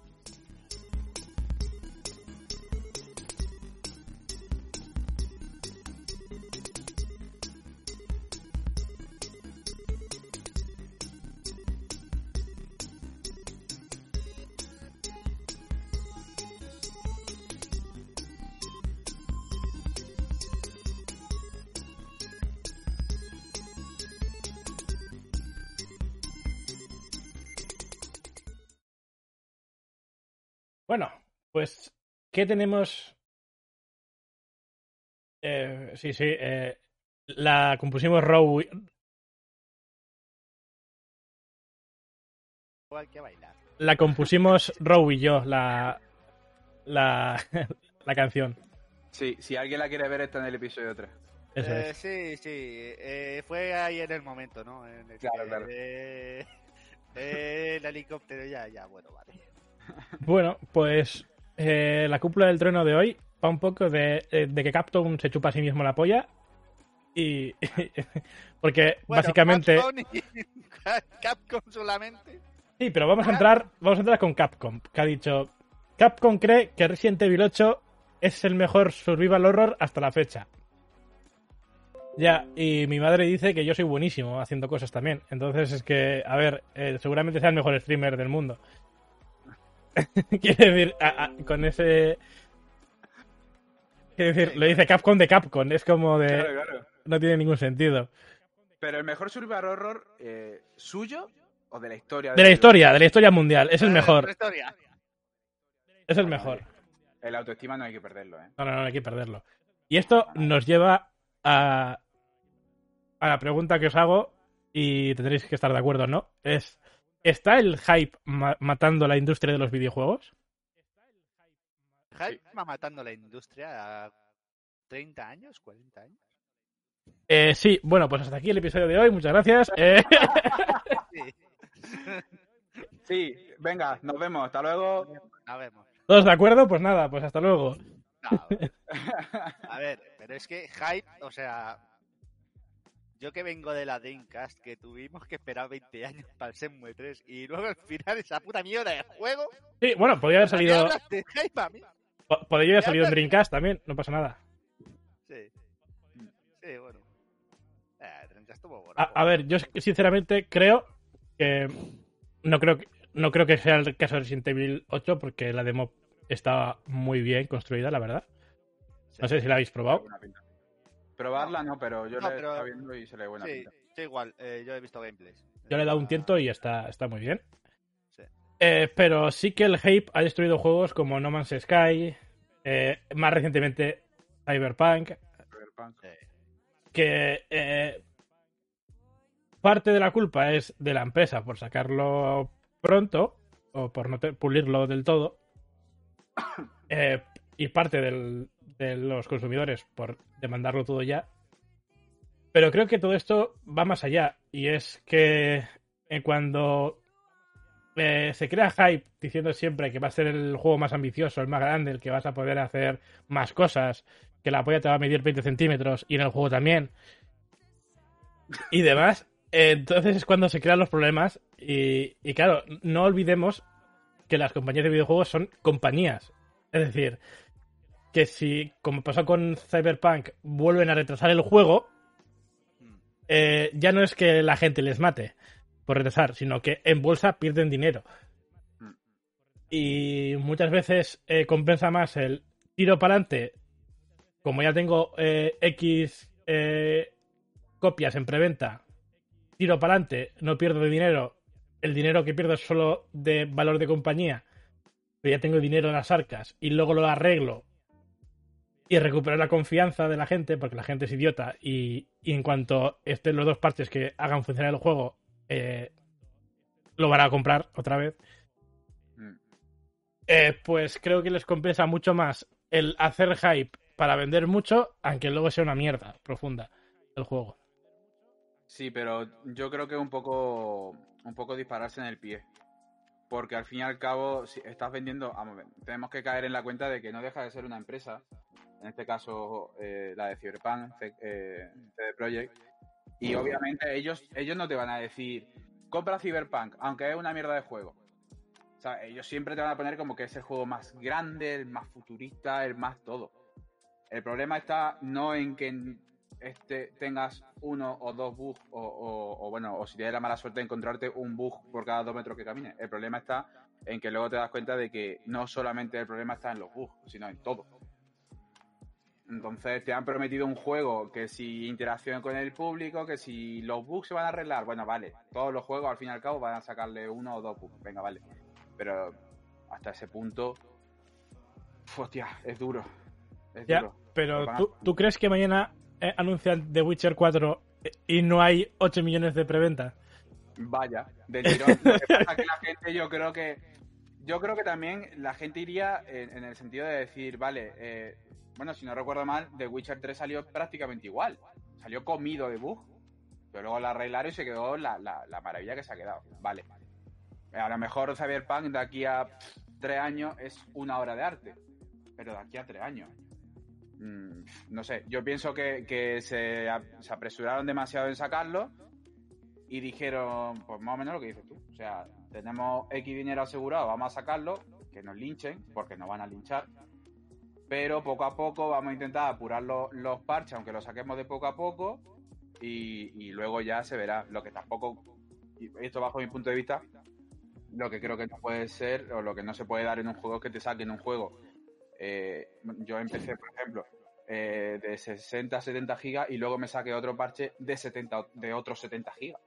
Bueno, pues, ¿qué tenemos? Eh, sí, sí, eh, la compusimos Row. Igual que bailar. La compusimos Row y yo, la, la, la canción. Sí, si alguien la quiere ver, está en el episodio tres. Eso Eh, es. sí, sí. Eh, fue ahí en el momento, ¿no? En el Claro, que, claro. eh, eh, el helicóptero, ya, ya, bueno, vale. Bueno, pues eh, la cúpula del trueno de hoy va un poco de, eh, de que Capcom se chupa a sí mismo la polla. Y. Porque Bueno, básicamente. Capcom, y- Capcom solamente. Sí, pero vamos a entrar, vamos a entrar con Capcom, que ha dicho, Capcom cree que Resident Evil ocho es el mejor survival horror hasta la fecha. Ya, y mi madre dice que yo soy buenísimo haciendo cosas también. Entonces es que, a ver, eh, seguramente sea el mejor streamer del mundo. Quiere decir, a- a- con ese... Quiere decir, lo dice Capcom de Capcom, es como de... Claro, claro. No tiene ningún sentido. Pero el mejor survival horror, eh, ¿suyo o de la historia? De la historia, de la historia mundial, es el Eh, mejor. otra historia. Es el mejor. El autoestima no hay que perderlo, ¿eh? No, no, no hay que perderlo. Y esto nos lleva a, a la pregunta que os hago, y tendréis que estar de acuerdo, ¿no? Es, ¿está el hype ma- matando la industria de los videojuegos? Hype va matando la industria a treinta años, cuarenta años. Eh, sí, bueno, pues hasta aquí el episodio de hoy, muchas gracias. Eh, Sí. Sí, venga, nos vemos, hasta luego. A vemos. ¿Todos de acuerdo? Pues nada, pues hasta luego. No, a ver, pero es que hype, o sea, yo que vengo de la Dreamcast, que tuvimos que esperar veinte años para el Shenmue tres y luego al final esa puta mierda de juego. Sí, bueno, podría haber ¿a qué salido, hablas de hype a mí? po- podría haber ¿Qué salido en hablas de- Dreamcast también, no pasa nada. Sí. Sí, bueno. Eh, Dreamcast estuvo bueno. A, a ver, yo sinceramente creo que no creo que no creo que sea el caso de Resident Evil ocho porque la demo está muy bien construida, la verdad. No sé si la habéis probado. Buena pinta. Probarla no, pero yo No, la pero- estaba viendo y se le ve buena Sí, pinta. sí, igual, eh, yo he visto gameplays. Yo le he dado un tiento y está, está muy bien. Sí. Eh, pero sí que el hype ha destruido juegos como No Man's Sky, eh, más recientemente Cyberpunk, Cyberpunk. Sí. que eh, parte de la culpa es de la empresa por sacarlo pronto o por no te- pulirlo del todo, eh, y parte del- de los consumidores por demandarlo todo ya. Pero creo que todo esto va más allá y es que eh, cuando eh, se crea hype diciendo siempre que va a ser el juego más ambicioso, el más grande, el que vas a poder hacer más cosas, que la polla te va a medir veinte centímetros y en el juego también y demás, eh, entonces es cuando se crean los problemas y, y claro, no olvidemos que las compañías de videojuegos son compañías. Es decir, que si, como pasó con Cyberpunk, vuelven a retrasar el juego, Mm. eh, ya no es que la gente les mate por retrasar, sino que en bolsa pierden dinero. Mm. Y muchas veces eh, compensa más el tiro para adelante, como ya tengo eh, X eh, copias en preventa, tiro para adelante, no pierdo de dinero, el dinero que pierdo es solo de valor de compañía, pero ya tengo dinero en las arcas y luego lo arreglo y recupero la confianza de la gente, porque la gente es idiota y, y en cuanto estén los dos parches que hagan funcionar el juego, eh, lo van a comprar otra vez. Mm. Eh, pues creo que les compensa mucho más el hacer hype para vender mucho, aunque luego sea una mierda profunda el juego. Sí, pero yo creo que es un poco, un poco dispararse en el pie. Porque al fin y al cabo, si estás vendiendo, vamos a ver, tenemos que caer en la cuenta de que no deja de ser una empresa, en este caso eh, la de Cyberpunk, C- eh, C D Projekt, y obviamente ellos, ellos no te van a decir, compra Cyberpunk, aunque es una mierda de juego. O sea, ellos siempre te van a poner como que es el juego más grande, el más futurista, el más todo. El problema está no en que este, tengas uno o dos bugs, o, o, o bueno, o si tienes la mala suerte de encontrarte un bug por cada dos metros que camines. El problema está en que luego te das cuenta de que no solamente el problema está en los bugs, sino en todo. Entonces te han prometido un juego que si interacción con el público, que si los bugs se van a arreglar, bueno, vale, todos los juegos al fin y al cabo van a sacarle uno o dos bugs, venga, vale. Pero hasta ese punto, hostia, es duro. Es Ya, duro. pero Lo van a- ¿tú, ¿tú crees que mañana eh, anuncian The Witcher cuatro y no hay ocho millones de preventa? Vaya, del tirón. Lo que pasa es que la gente, yo creo que. Yo creo que también la gente iría en, en el sentido de decir, vale, eh, bueno, si no recuerdo mal, The Witcher tres salió prácticamente igual. Salió comido de bug, pero luego la arreglaron y se quedó la, la, la maravilla que se ha quedado. Vale. A lo mejor Cyberpunk de aquí a pff, tres años es una obra de arte, pero de aquí a tres años. Mm, no sé, yo pienso que, que se, se apresuraron demasiado en sacarlo y dijeron, pues más o menos lo que dices tú. O sea, tenemos X dinero asegurado, vamos a sacarlo, que nos linchen, porque nos van a linchar. Pero poco a poco vamos a intentar apurar los, los parches, aunque los saquemos de poco a poco, y, y luego ya se verá. Lo que tampoco, y esto bajo mi punto de vista, lo que creo que no puede ser, o lo que no se puede dar en un juego es que te saquen un juego. Eh, yo empecé, por ejemplo, eh, de sesenta a setenta gigas y luego me saqué otro parche de setenta de otros setenta gigas.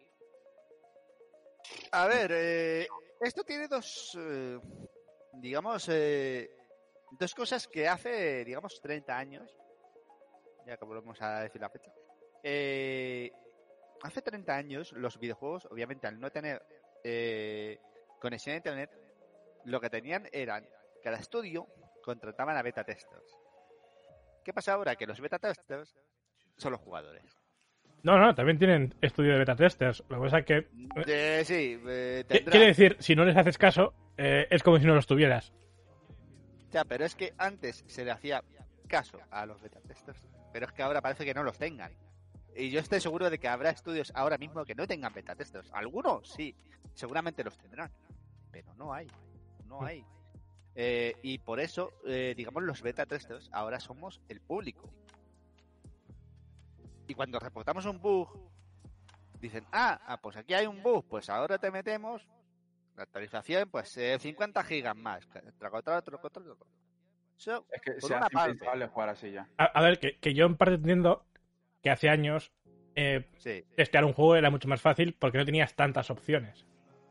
A ver, eh, esto tiene dos, eh, digamos, eh, dos cosas que hace, digamos, treinta años, ya que volvemos a decir la fecha, eh, hace treinta años los videojuegos, obviamente al no tener eh, conexión a internet, lo que tenían eran, cada estudio contrataban a beta testers. ¿Qué pasa ahora? Que los beta testers son los jugadores. No, no, también tienen estudio de beta testers. Lo que pasa es que... Eh, sí, eh, ¿Qué- Quiere decir, si no les haces caso, eh, es como si no los tuvieras. Ya, pero es que antes se le hacía caso a los beta testers, pero es que ahora parece que no los tengan. Y yo estoy seguro de que habrá estudios ahora mismo que no tengan beta testers. Algunos sí, seguramente los tendrán, pero no hay, no hay. Eh, y por eso, eh, digamos, los beta testers ahora somos el público. Y cuando reportamos un bug, dicen, ah, ah pues aquí hay un bug, pues ahora te metemos la actualización, pues eh, cincuenta gigas más. Traco, traco, traco, traco. So, Es que por se una hace parte. impensable jugar así ya. A, a ver, que, que yo en parte entiendo que hace años eh, Sí. testear un juego era mucho más fácil porque no tenías tantas opciones.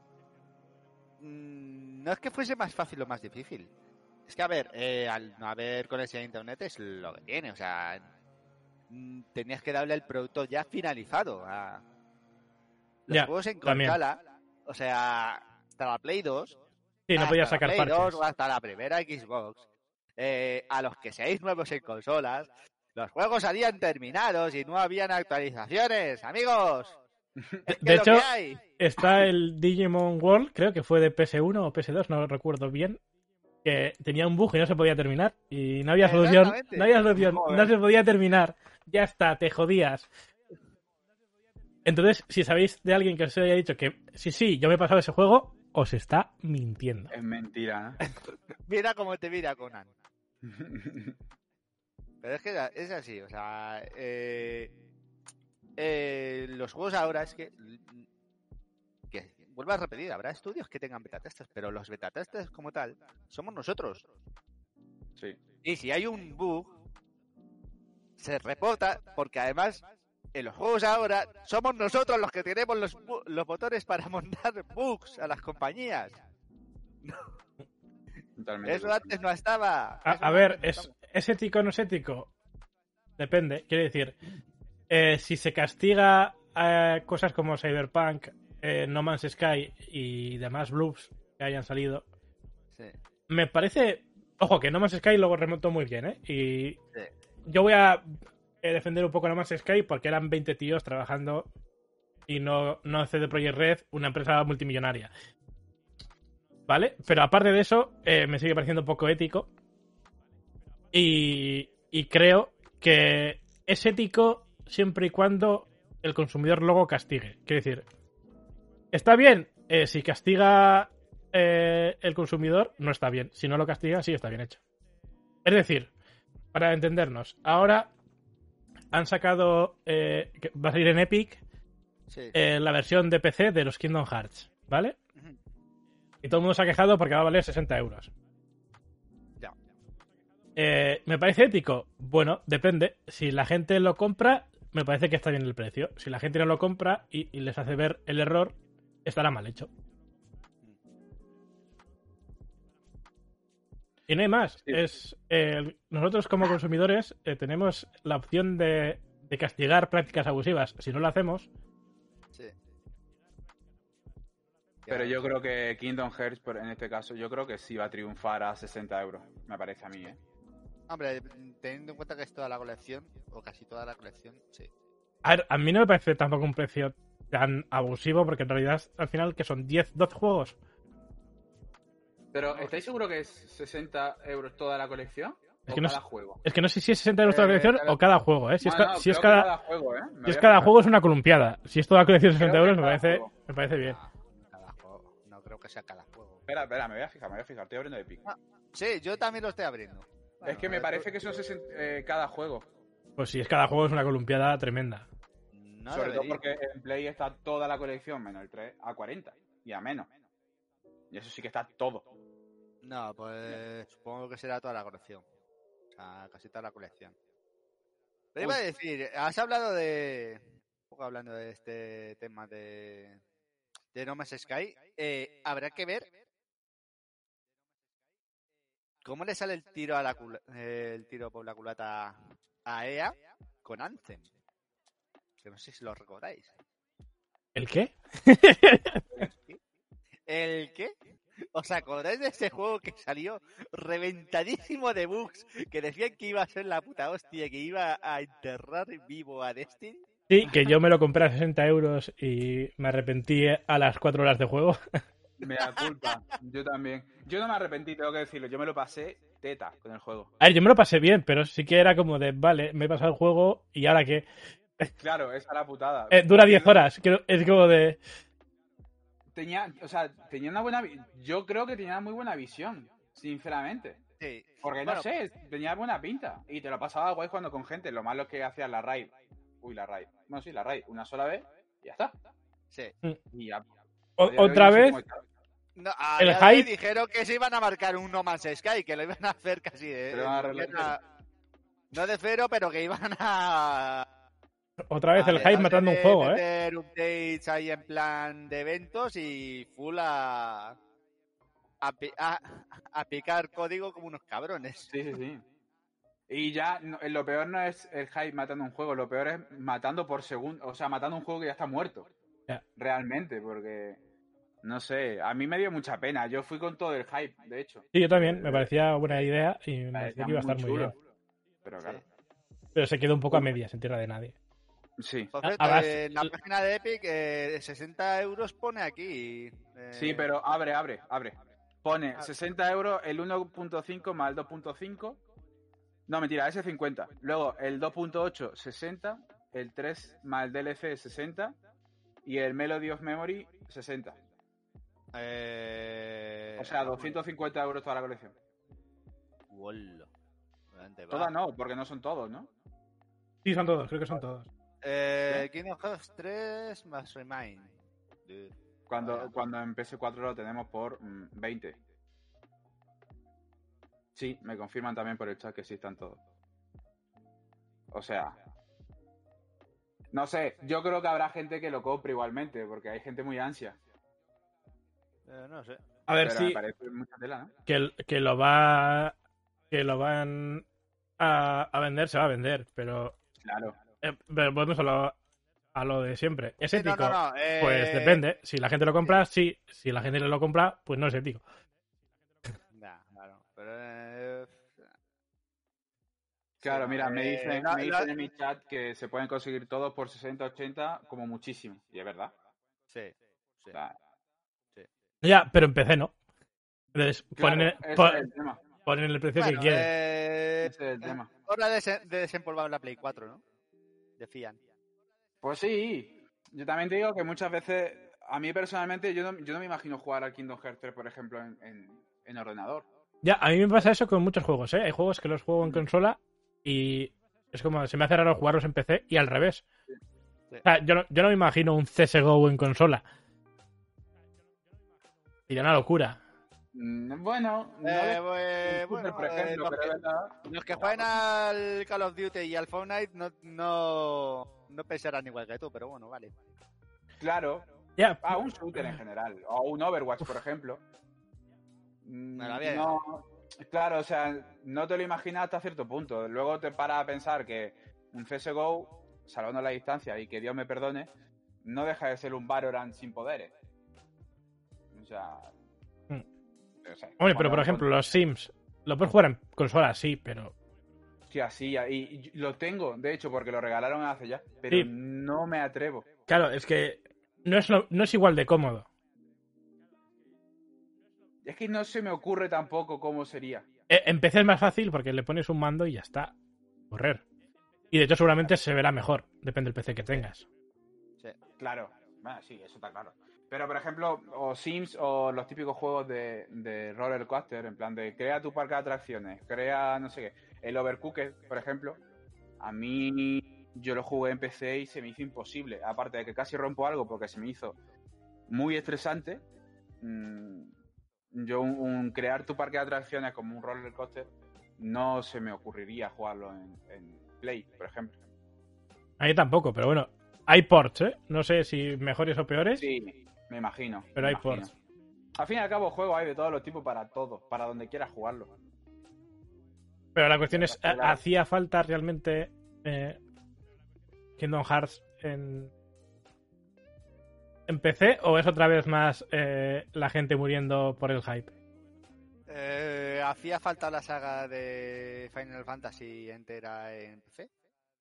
Mm, no es que fuese más fácil o más difícil. Es que, a ver, eh, al no haber conexión a internet es lo que tiene. O sea, mm, tenías que darle el producto ya finalizado a los Ya, juegos en también. consola. O sea, hasta la Play dos. Sí, no hasta podías la sacar Play parches. dos o hasta la primera Xbox. Eh, a los que seáis nuevos en consolas, los juegos salían terminados y no habían actualizaciones, amigos. Es que De lo hecho, que hay. está el Digimon World, creo que fue de P S uno o P S dos, no recuerdo bien, que tenía un bug y no se podía terminar. Y no había solución, Exactamente. no había solución, Joder. no se podía terminar. Ya está, te jodías. Entonces, si sabéis de alguien que os haya dicho que sí, sí, yo me he pasado ese juego, os está mintiendo. Es mentira, Mira cómo te mira Conan. ¿eh? Pero es que es así, o sea, eh, eh, los juegos ahora es que, que, vuelvo a repetir, habrá estudios que tengan beta testers, pero los beta testers como tal somos nosotros. Sí. Y si hay un bug, se reporta, porque además en los juegos ahora somos nosotros los que tenemos los, bu- los botones para montar bugs a las compañías. Totalmente. Eso antes no estaba. A, Eso a ver, antes no ¿es, estaba. ¿es ético o no es ético? Depende. Quiere decir, eh, si se castiga eh, cosas como Cyberpunk, eh, No Man's Sky y demás bloops que hayan salido, Sí, me parece... Ojo, que No Man's Sky lo remontó muy bien, ¿eh? Y sí. yo voy a eh, defender un poco No Man's Sky porque eran veinte tíos trabajando y no, no C D Projekt Red, una empresa multimillonaria. ¿Vale? Pero aparte de eso, eh, me sigue pareciendo poco ético. Y, y creo que es ético siempre y cuando el consumidor luego castigue. Quiero decir, ¿está bien? Eh, si castiga eh, el consumidor, no está bien. Si no lo castiga, sí está bien hecho. Es decir, para entendernos, ahora han sacado, eh, que va a salir en Epic, Sí. eh, la versión de P C de los Kingdom Hearts, ¿vale? Ujú. Y todo el mundo se ha quejado porque va a valer sesenta euros. Ya. Eh, ¿Me parece ético? Bueno, depende. Si la gente lo compra, me parece que está bien el precio. Si la gente no lo compra y, y les hace ver el error, estará mal hecho. Y no hay más. Sí. Es eh, nosotros como consumidores eh, tenemos la opción de, de castigar prácticas abusivas. Si no lo hacemos, Sí. Pero yo creo que Kingdom Hearts, por- en este caso, yo creo que sí va a triunfar a sesenta euros. Me parece a mí, ¿eh? Hombre, teniendo en cuenta que es toda la colección, o casi toda la colección, sí. a, ver, a mí no me parece tampoco un precio tan abusivo porque en realidad al final que son diez, doce juegos. Pero, ¿estáis seguros que es sesenta euros toda la colección? Es ¿O que no cada sé- juego? Es que no sé si es sesenta euros toda la Eh, colección cada- o cada juego, ¿eh? Si es, Bueno, ca- no, si es creo que cada, juego, ¿eh? Me si voy es a cada fijar. juego es una columpiada. Si es toda la colección de sesenta Creo que euros, me cada parece, juego. me parece bien. Ah, cada juego. No creo que sea cada juego. Espera, espera, me voy a fijar, me voy a fijar. Estoy abriendo Epic. Ah, sí, yo también lo estoy abriendo. Es que me parece que son sesenta eh, cada juego. Pues si es cada juego es una columpiada tremenda. No Sobre todo debería. porque en Play está toda la colección, menos el tres a cuarenta. Y a menos. Y eso sí que está todo. No, pues supongo que será toda la colección. O sea, casi toda la colección. Pero iba a decir, has hablado de... Un poco hablando de este tema de... De No Man's Sky. Eh, habrá que ver... ¿Cómo le sale el tiro a la cul- eh, el tiro por la culata a E A con Anthem? Que no sé si lo recordáis. ¿El qué? ¿El qué? ¿Os acordáis de ese juego que salió reventadísimo de bugs? Que decían que iba a ser la puta hostia, que iba a enterrar vivo a Destiny. Sí, que yo me lo compré a sesenta euros y me arrepentí a las cuatro horas de juego. Me da culpa. Yo también. Yo no me arrepentí, tengo que decirlo. Yo me lo pasé teta con el juego. A ver, yo me lo pasé bien, pero sí que era como de, vale, me he pasado el juego y ahora qué. Claro, esa es la putada. Eh, dura diez horas, creo- es como de... Tenía, o sea, tenía una buena... vi- Yo creo que tenía muy buena visión, sinceramente. Sí. Porque, no Bueno, sé, tenía buena pinta. Y te lo pasaba guay jugando con gente. Lo malo es que hacías la raid. Uy, la raid. Bueno, sí, la raid. Una sola vez y ya está. sí. Y ya. O- A día de hoy otra no sé vez, cómo está. No, a El día de hoy hype- dijeron que se iban a marcar un No Man's Sky, que lo iban a hacer casi de... Pero van a lo arreglar iban a- no de cero, pero que iban a... otra vez a el hype dejarse matando un de juego, ¿eh? meter updates ahí en plan de eventos y full a... A, pi- a, a picar código como unos cabrones. Sí, sí, sí. Y ya, no- lo peor no es el hype matando un juego, lo peor es matando por segundo, o sea, matando un juego que ya está muerto. Ya. Realmente, porque, no sé, a mí me dio mucha pena. Yo fui con todo el hype, de hecho. Sí, yo también, me parecía buena idea y me parecía Parecía que iba a estar muy chulo. bien. Pero claro, Pero se quedó un poco a medias en tierra de nadie. sí. Por Ah, cierto, además- en la página de Epic, eh, sesenta euros pone aquí. eh, Sí, pero abre, abre, abre. Pone sesenta euros el uno punto cinco más el dos punto cinco. No, mentira, ese cincuenta. Luego el dos punto ocho, sesenta. El tres más el D L C, sesenta. Y el Melody of Memory, sesenta. eh, O sea, doscientos cincuenta euros toda la colección. Wallo. Bastante Todas bajo. no, porque no son todos, ¿no? Sí, son todos, creo que son todos. Eh, Kingdom Hearts tres más Remind. Dude. Cuando, Vaya. cuando en P S cuatro lo tenemos por mm, veinte. Sí, me confirman también por el chat que sí están todos. O sea... No sé, yo creo que habrá gente que lo compre igualmente, porque hay gente muy ansia. Eh, no sé. A ver Pero si me parece mucha tela, ¿no? que, que lo va que lo van a, a vender, se va a vender, pero, Claro. eh, pero volvemos a lo, a lo de siempre. ¿Es Sí, no, ético? no, no, eh, Pues depende. Si la gente lo compra, sí. Si la gente no lo compra, pues no es ético. Nah, claro. Pero. Eh, Claro, sí, mira, me eh, dicen, la- me la- dicen en mi chat que se pueden conseguir todos por sesenta ochenta como muchísimo. Y es verdad. Sí, O sí. sea, Ya, pero en P C no. Entonces, claro, ponen, ese pon- es el tema. ponen el precio Bueno, que quieren. eh, Ese es el tema. hora de, desen- de desempolvar la Play cuatro, ¿no? Decían. Pues sí, yo también te digo que muchas veces, a mí personalmente, yo no, yo no me imagino jugar al Kingdom Hearts tres, por ejemplo, en, en, en ordenador. Ya, a mí me pasa eso con muchos juegos, ¿eh? Hay juegos que los juego en consola y es como, se me hace raro jugarlos en P C y al revés. Sí. O sea, yo no, yo no me imagino un C S G O en consola. Sería una locura. Mm, Bueno, no Eh, lo- pues, un bueno, shooter, por eh, ejemplo, los, pero que, es verdad. los que jueguen al Call of Duty y al Fortnite no, no, no pensarán igual que tú, pero bueno, vale. Claro. Ya, Ah, un shooter en general. O un Overwatch, por ejemplo. Mm, Me la voy a No, claro, o sea, no te lo imaginas hasta cierto punto. Luego te paras a pensar que un C S G O, salvando la distancia y que Dios me perdone, no deja de ser un Valorant sin poderes. O sea... Mm. o sea, hombre, pero por cuando- ejemplo, los Sims, lo puedes jugar en consola, sí, pero Hostia, sí, y, y lo tengo, de hecho, porque lo regalaron hace ya, pero Sí. no me atrevo. claro, es que no es, lo- no es igual de cómodo. Es que no se me ocurre tampoco cómo sería. Eh, En P C es más fácil porque le pones un mando y ya está. Correr. Y de hecho seguramente se verá mejor, depende del P C que tengas. Claro, bueno, sí, eso está claro. Pero, por ejemplo, o Sims o los típicos juegos de, de roller coaster, en plan de crea tu parque de atracciones, crea no sé qué. El Overcooked, por ejemplo, a mí yo lo jugué en P C y se me hizo imposible. Aparte de que casi rompo algo porque se me hizo muy estresante. mmm, yo un, un crear tu parque de atracciones como un roller coaster no se me ocurriría jugarlo en, en Play, por ejemplo. A mí tampoco, pero bueno, hay ports, ¿eh? No sé si mejores o peores, Sí, me imagino. pero me hay imagino. ports. Al fin y al cabo, juegos hay de todos los tipos para todo, para donde quieras jugarlo. Pero la cuestión es, Claro. ¿hacía falta realmente eh, Kingdom Hearts en, en P C o es otra vez más eh, la gente muriendo por el hype? Eh, ¿Hacía falta la saga de Final Fantasy entera en P C?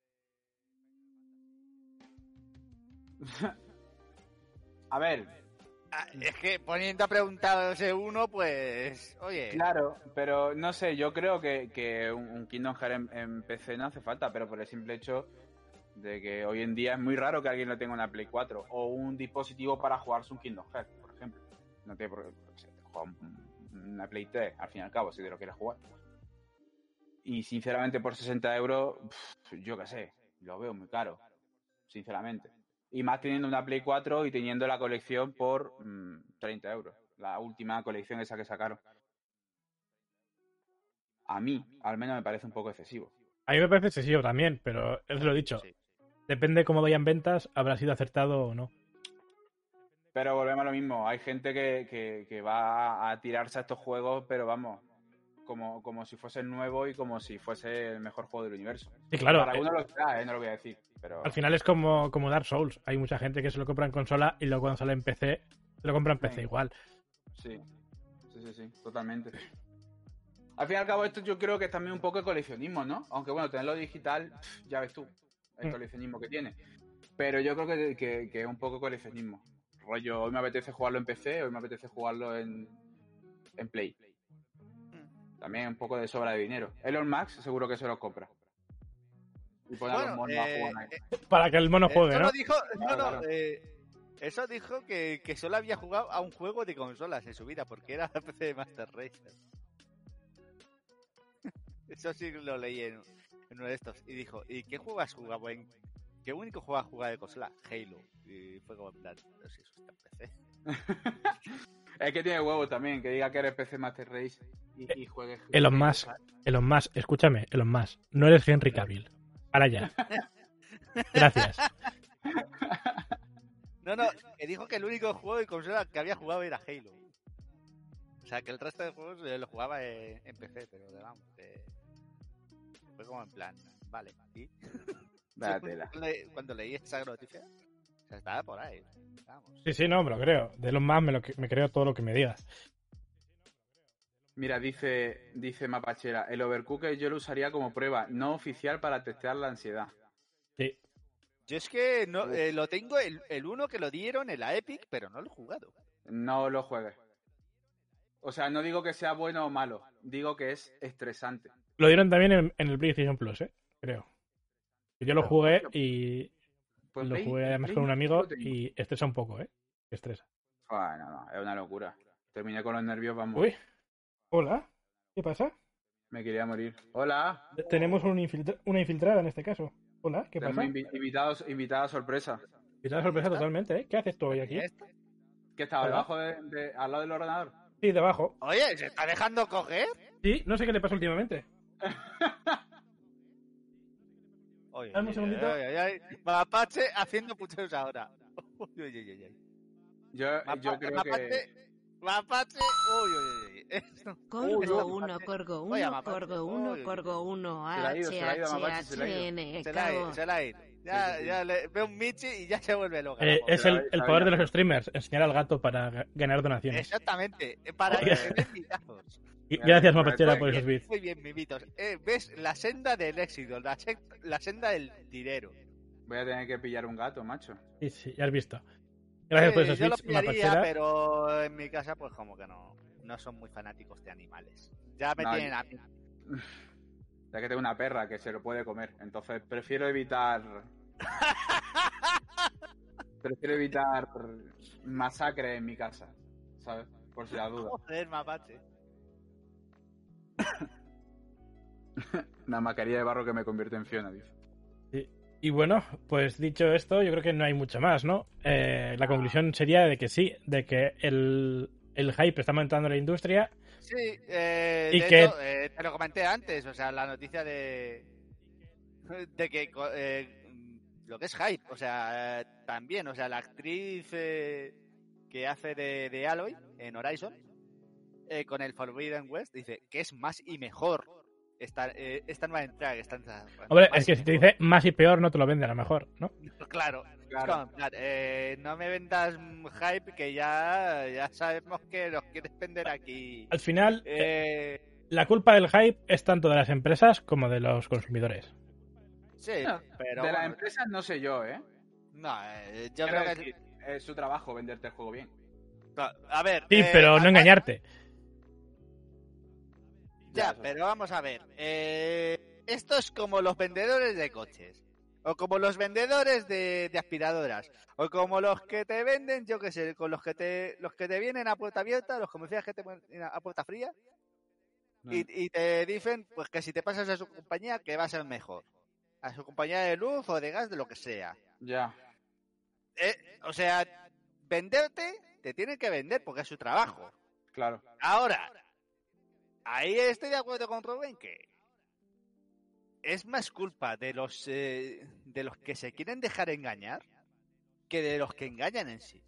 A ver, Ah, es que poniendo a preguntarse uno, pues, oye, claro, pero no sé, yo creo que, que un un Kingdom Hearts en, en P C no hace falta, pero por el simple hecho de que hoy en día es muy raro que alguien no tenga una Play cuatro o un dispositivo para jugarse un Kingdom Hearts, por ejemplo. No tiene por qué, por qué te juega un- una Play tres, al fin y al cabo, si te lo quieres jugar. Y sinceramente por sesenta euros, pff, yo qué sé, lo veo muy caro, sinceramente. Y más teniendo una Play cuatro y teniendo la colección por mm, treinta euros. La última colección esa que sacaron. A mí, al menos me parece un poco excesivo. A mí me parece excesivo también, pero es lo dicho. sí. Depende cómo vayan ventas, habrá sido acertado o no. Pero volvemos a lo mismo. Hay gente que, que, que va a tirarse a estos juegos, pero vamos, como, como si fuese nuevo y como si fuese el mejor juego del universo. Sí, claro. Para eh, algunos lo será, ¿eh? No lo voy a decir. Pero Al final es como, como Dark Souls. Hay mucha gente que se lo compra en consola y luego cuando sale en P C, se lo compra en P C Sí. igual. sí, sí, sí, sí, totalmente. Al fin y al cabo, esto yo creo que es también un poco de coleccionismo, ¿no? Aunque bueno, tenerlo digital, pff, ya ves tú, el Mm. coleccionismo que tiene. Pero yo creo que, que, que es un poco coleccionismo. Rollo, hoy me apetece jugarlo en P C, hoy me apetece jugarlo en, en Play. También un poco de sobra de dinero. Elon Musk seguro que se los compra. Y pone a los Bueno, monos a eh, jugar ahí. eh, Para que el mono juegue, eso ¿no? lo dijo, no, Claro, no, claro. eh, eso dijo que, que solo había jugado a un juego de consolas en su vida, porque era la P C de Master Racer. Eso sí lo leí en, en uno de estos. Y dijo, ¿y qué juego has jugado en...? ¿Qué único juego has jugado de consola? Halo. Y fue como en plan, pero si eso está en P C. Es que tiene huevos también, que diga que eres P C Master Race y, y juegues. Elon Musk, Elon Musk, escúchame, Elon Musk, no eres Henry Cavill. Para ya. Gracias. No, no, que dijo que el único juego de consola que había jugado era Halo. O sea, que el resto de juegos eh, lo jugaba en, en P C, pero vamos, que fue como en plan, vale, ¿y? Vaya tela. Le- Cuando leí esa noticia, o sea, estaba por ahí, vamos. Sí, sí, no, me lo creo. De Elon Musk me, lo, que- me creo todo lo que me digas. Mira, dice, dice Mapachera, el Overcooked yo lo usaría como prueba no oficial para testear la ansiedad. Sí. Yo es que no, eh, lo tengo el, el uno que lo dieron en la Epic, pero no lo he jugado. No lo juegues. O sea, no digo que sea bueno o malo, digo que es estresante. Lo dieron también en, en el PlayStation Plus, ¿eh? Creo. Yo lo Pero, jugué hostia, y Pues lo Play- jugué además Play con un no amigo lo tengo. y estresa un poco, ¿eh? Estresa. Bueno, no, es una locura. Terminé con los nervios, vamos. Uy. Hola. ¿Qué pasa? Me quería morir. Hola. Tenemos un infiltra- una infiltrada en este caso. Hola, ¿qué Tenemos pasa? invi- invitados, invitada sorpresa. Invitada sorpresa totalmente, ¿eh? ¿Qué haces tú hoy aquí? ¿Esto? ¿Qué estaba Hola. debajo de, de- al lado del ordenador? Sí, debajo. Oye, ¿se está dejando coger? Sí, no sé qué le pasa últimamente. Oye, Dame un segundito. Oye, oye, oye. Mapache haciendo pucheros ahora. Oye, oye, oye, oye. Yo, Mapa- yo creo Mapache, que... Mapache, uy, uy, uy. Esto- Corgo Esto- uno, Corgo Oye, uno, Mapache. Corgo uno, Oye, Corgo uno, Se la ha ido, H, se la ha ido, H, Mapache, se la ha ido. H, N, Se la ha ido, K, se la ha ido. Ya, Sí, sí, sí. ya le veo un Michi y ya se vuelve loca. Eh, la pobre. es el, el Sabía, poder de sabía. los streamers, enseñar al gato para ga- ganar donaciones. Exactamente, eh, para que se den mitazos. Y gracias, Muy Mapachera, Muy por esos bien, bits. muy bien, mimitos. Eh, ¿Ves? La senda del éxito, la, se- la senda del dinero. Voy a tener que pillar un gato, macho. Sí, sí, ya has visto. Gracias por Eh, esos yo lo bits, pillaría, Mapachera. pero en mi casa, pues como que no, no son muy fanáticos de animales. Ya me No, tienen yo- a mí. Ya que tengo una perra que se lo puede comer. Entonces prefiero evitar... prefiero evitar masacre en mi casa. ¿Sabes? Por si la duda. Joder, mapache. Una mascarilla de barro que me convierte en Fiona, dice. Y bueno, pues dicho esto, yo creo que no hay mucho más, ¿no? Eh, la conclusión sería de que sí, de que el, el hype está aumentando en la industria. Sí, eh, Y de que- hecho, eh, te lo comenté antes, o sea, la noticia de de que co- eh, lo que es hype, o sea, eh, también, o sea, la actriz eh, que hace de, de Aloy en Horizon, eh, con el Forbidden West, dice que es más y mejor esta, eh, esta nueva entrega que están sacando. Hombre, Más es que y si te mejor. dice más y peor, no te lo vende a lo mejor, ¿no? Claro, Claro. como, en plan, eh, no me vendas mm, hype que ya, ya sabemos que los quieres vender aquí. Al final, Eh, la culpa del hype es tanto de las empresas como de los consumidores. sí, No, pero de bueno, las empresas no sé yo, ¿eh? no, eh, yo Quiero creo que... decir, es su trabajo venderte el juego bien. A ver... Sí, eh, pero no a- engañarte. Ya, Ya, eso. pero vamos a ver. Eh, esto es como los vendedores de coches. O como los vendedores de, de aspiradoras. O como los que te venden, yo qué sé, con los que te los que te vienen a puerta abierta, los comerciales que te vienen a puerta fría. Mm. Y, y te dicen pues que si te pasas a su compañía, que va a ser mejor. A su compañía de luz o de gas, de lo que sea. Ya, Eh, o sea, venderte, te tienen que vender porque es su trabajo. claro. Ahora, ahí estoy de acuerdo con Rubén que es más culpa de los eh, de los que se quieren dejar engañar que de los que engañan en sí.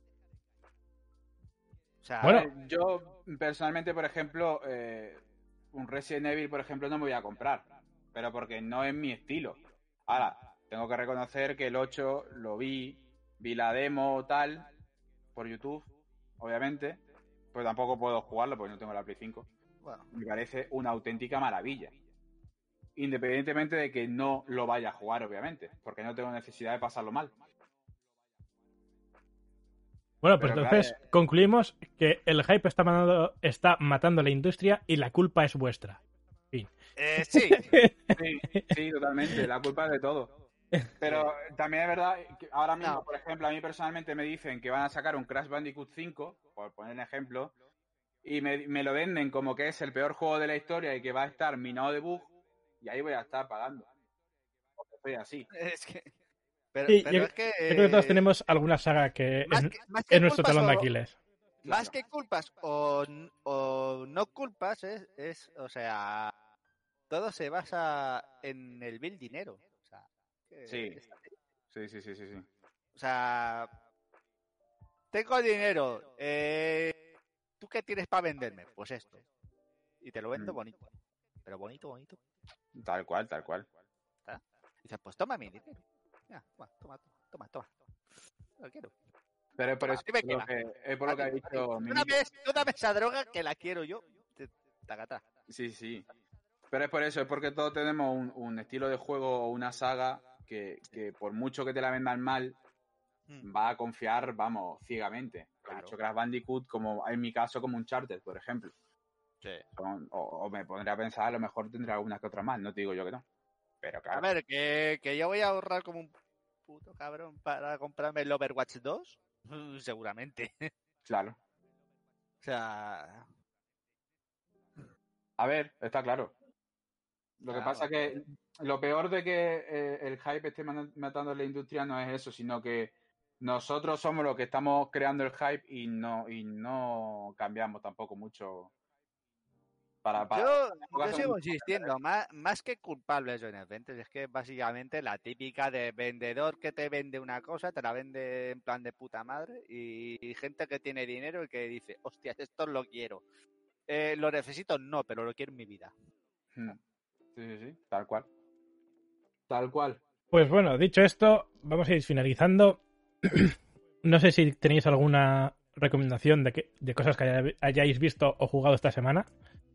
O sea, Bueno. A ver, yo personalmente, por ejemplo, eh, un Resident Evil, por ejemplo, no me voy a comprar, pero porque no es mi estilo. Ahora, tengo que reconocer que el ocho lo vi, vi la demo tal, por YouTube, obviamente, pero tampoco puedo jugarlo porque no tengo la Play cinco. bueno, Me parece una auténtica maravilla. Independientemente de que no lo vaya a jugar, obviamente, porque no tengo necesidad de pasarlo mal. Bueno, pues Pero entonces claro, concluimos que el hype está matando, está matando la industria y la culpa es vuestra. Fin. eh, sí, Sí, sí, totalmente, la culpa es de todo. Pero también es verdad que ahora mismo, No. por ejemplo, a mí personalmente me dicen que van a sacar un Crash Bandicoot cinco, por poner un ejemplo, y me, me lo venden como que es el peor juego de la historia y que va a estar minado de bug, y ahí voy a estar pagando. Porque soy así. es que pero, Sí, pero yo, es que yo creo que todos eh, tenemos alguna saga que más es, que, más que es nuestro culpas talón de o- Aquiles. más Claro. que culpas o, n- o no culpas es, es, o sea, todo se basa en el vil dinero. O sea, que Sí. es así. Sí, sí, sí, sí, sí. O sea, tengo dinero. Eh, ¿Tú qué tienes para venderme? Pues esto. Y te lo vendo Mm. bonito. Pero bonito, bonito. Tal cual, tal cual. ¿Está? Y dices, pues toma mi dinero. Ya, toma, toma, toma, toma. Lo quiero. Pero es por Toma, eso dime es qué lo va. que, es por lo que ha Dame, dicho dame. Tú Mimi. dame, tú dame esa droga que la quiero yo. Te- Tacatá. Sí, sí. Pero es por eso, es porque todos tenemos un, un estilo de juego o una saga que, que por mucho que te la vendan mal, Mm, va a confiar, vamos, ciegamente. Claro. He dicho Crash Bandicoot, como en mi caso, como un Charter, por ejemplo. sí. Son- o, o me pondré a pensar, a lo mejor tendré alguna que otra más, no te digo yo que no. Pero A claro, ver, que, que yo voy a ahorrar como un puto cabrón para comprarme el Overwatch dos. Mm, Seguramente. claro. O sea, A ver, está claro. Lo que claro, pasa que lo peor de que eh, el hype esté man- matando la industria no es eso, sino que nosotros somos los que estamos creando el hype y no y no cambiamos tampoco mucho para, para Yo, tampoco yo hacemos sigo mucho. insistiendo, más, más que culpables o inocentes, es que básicamente la típica de vendedor que te vende una cosa, te la vende en plan de puta madre, y, y gente que tiene dinero y que dice, hostias, esto lo quiero. Eh, lo necesito, no, pero lo quiero en mi vida. Mm. Sí, sí, sí, tal cual. Tal cual. Pues bueno, dicho esto, vamos a ir finalizando. No sé si tenéis alguna recomendación de, que, de cosas que haya- hayáis visto o jugado esta semana.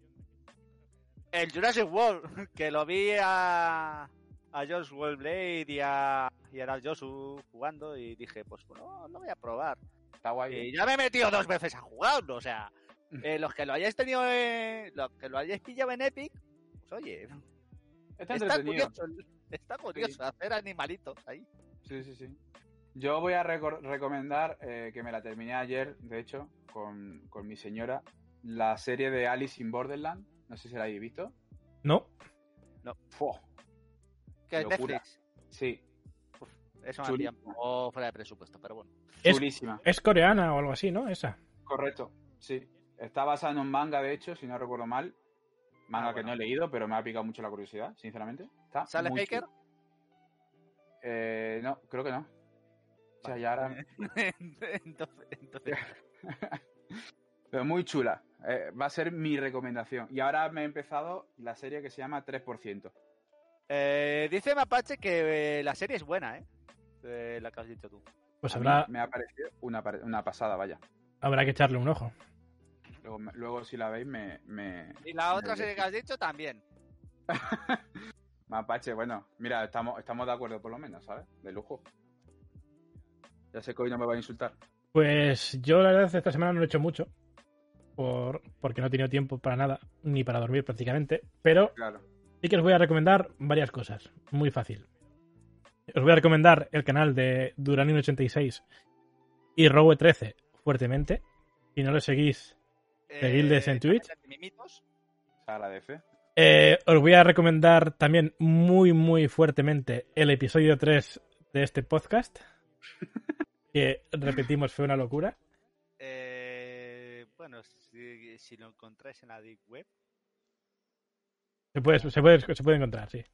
El Jurassic World, que lo vi a, a Josh Wellblade y a, y a Josu jugando y dije, pues bueno, lo voy a probar. Está guay. Y ¿eh? ya me he metido dos veces a jugarlo, o sea, eh, los que lo hayáis tenido, eh, los que lo hayáis pillado en Epic, pues oye, Está está entretenido. curioso, está curioso hacer animalitos ahí. Sí, sí, sí. Yo voy a reco- recomendar, eh, que me la terminé ayer, de hecho, con, con mi señora, la serie de Alice in Borderland. No sé si la habéis visto. No. ¡Fua! Que es Locura. Netflix, Sí, eso me Chulísima. hacía un poco fuera de presupuesto, pero bueno. Es, chulísima. es coreana o algo así, ¿no? Esa. Correcto, sí. Está basada en un manga, de hecho, si no recuerdo mal. Manga Ah, bueno. que no he leído, pero me ha picado mucho la curiosidad, sinceramente. Está ¿Sale muy Faker? chulo. Eh, no, creo que no. O sea, Vale. ya ahora... entonces, entonces, Pero muy chula. Eh, va a ser mi recomendación. Y ahora me he empezado la serie que se llama tres por ciento. Eh, dice Mapache que eh, la serie es buena, ¿eh? de la que has dicho tú. Pues A mí habrá, me ha parecido una, pare- una pasada, vaya. habrá que echarle un ojo. Luego, me- luego si la veis, me. me Y la me otra serie que has dicho también. Mapache, bueno, mira, estamos, estamos de acuerdo por lo menos, ¿sabes? De lujo. Ya sé que hoy no me va a insultar. Pues yo la verdad esta semana no he hecho mucho. Por, porque no he tenido tiempo para nada, ni para dormir prácticamente. Pero Claro. sí que os voy a recomendar varias cosas. Muy fácil. Os voy a recomendar el canal de Duranin ochenta y seis y Rowe trece fuertemente. Si no lo seguís, seguidles en Twitch. Mimitos. Se agradece. Eh, os voy a recomendar también muy, muy fuertemente el episodio tres de este podcast. Que, repetimos, fue una locura. Eh, bueno, si, si lo encontráis en la Deep Web. Se puede, se puede, se puede encontrar, sí.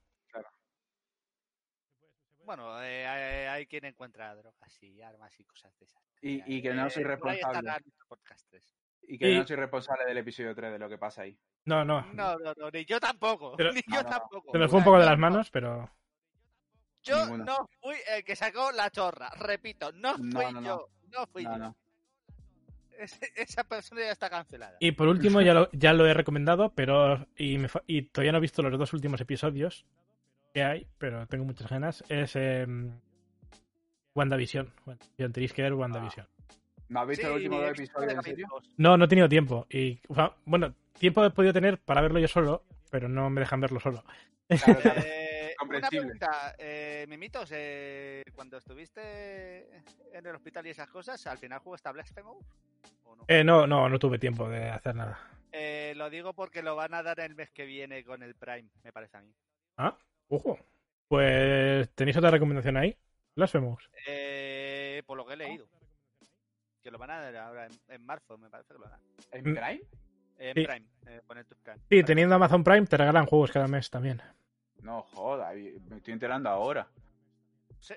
Bueno, eh, hay, hay quien encuentra drogas y armas y cosas de esas. Y, y que no soy Eh, por ahí responsable. estarán los podcastres. Y que Y- no soy responsable del episodio tres de lo que pasa ahí. No, no. No, no, no, ni yo tampoco. Pero- ni No, yo no, no. tampoco. Se nos fue un poco de las No, manos, pero... Yo Ninguno. no fui el que sacó la chorra. Repito, no fui No, no, no. yo. No fui No, yo. no. Es- esa persona ya está cancelada. Y por último, ya lo, ya lo he recomendado, pero y, me fa- y todavía no he visto los dos últimos episodios que hay, pero tengo muchas ganas. Es eh, WandaVision. WandaVision. Tenéis que ver WandaVision. ¿No has visto Sí, los últimos dos he visto episodios, en de serio? capítulos. No, no he tenido tiempo. Y, o sea, bueno, tiempo he podido tener para verlo yo solo, pero no me dejan verlo solo. Claro, claro. Eh, una Comprensible. pregunta, eh, Mimitos, eh, cuando estuviste en el hospital y esas cosas, ¿al final jugaste a Blasphemous? ¿O no? Eh, no, no, no tuve tiempo de hacer nada. Eh, lo digo porque lo van a dar el mes que viene con el Prime, me parece a mí. Ah, ojo. Pues, ¿tenéis otra recomendación ahí? Blasphemous. Eh, por lo que he leído. Que lo van a dar ahora en, en marzo, me parece que lo dan. ¿En Prime? En Sí. Prime, eh, poner tu Prime. Sí, teniendo Amazon Prime te regalan juegos cada mes también. No, joda, me estoy enterando ahora. Sí.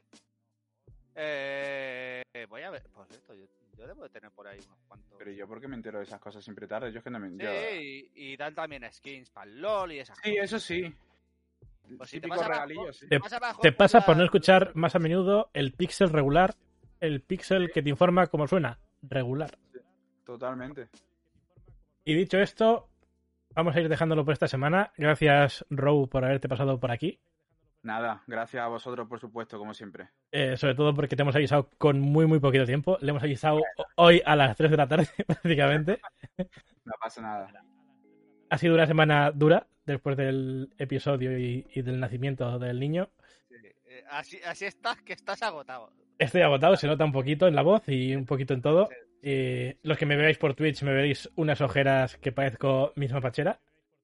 Eh, voy a ver, por cierto, yo, yo debo de tener por ahí unos cuantos. Pero yo, ¿por qué me entero de esas cosas siempre tarde? Yo es que no me Sí, yo- y, y dan también skins para el LOL y esas Sí, cosas. eso sí. Pues si te Típicos vas abajo, regalillos, sí. Te- vas abajo, Te pasa pues por no ya- escuchar más a menudo el pixel regular, el pixel que te informa cómo suena, regular. Totalmente. Y dicho esto, vamos a ir dejándolo por esta semana. Gracias, Row, por haberte pasado por aquí. Nada, gracias a vosotros, por supuesto, como siempre. Eh, sobre todo porque te hemos avisado con muy, muy poquito tiempo. Le hemos avisado hoy a las tres de la tarde, prácticamente. No pasa nada. Ha sido una semana dura después del episodio y, y del nacimiento del niño. Sí, eh, así, así estás, que estás agotado. Estoy agotado, se nota un poquito en la voz y un poquito en todo. Y los que me veáis por Twitch me veréis unas ojeras que parezco misma pachera.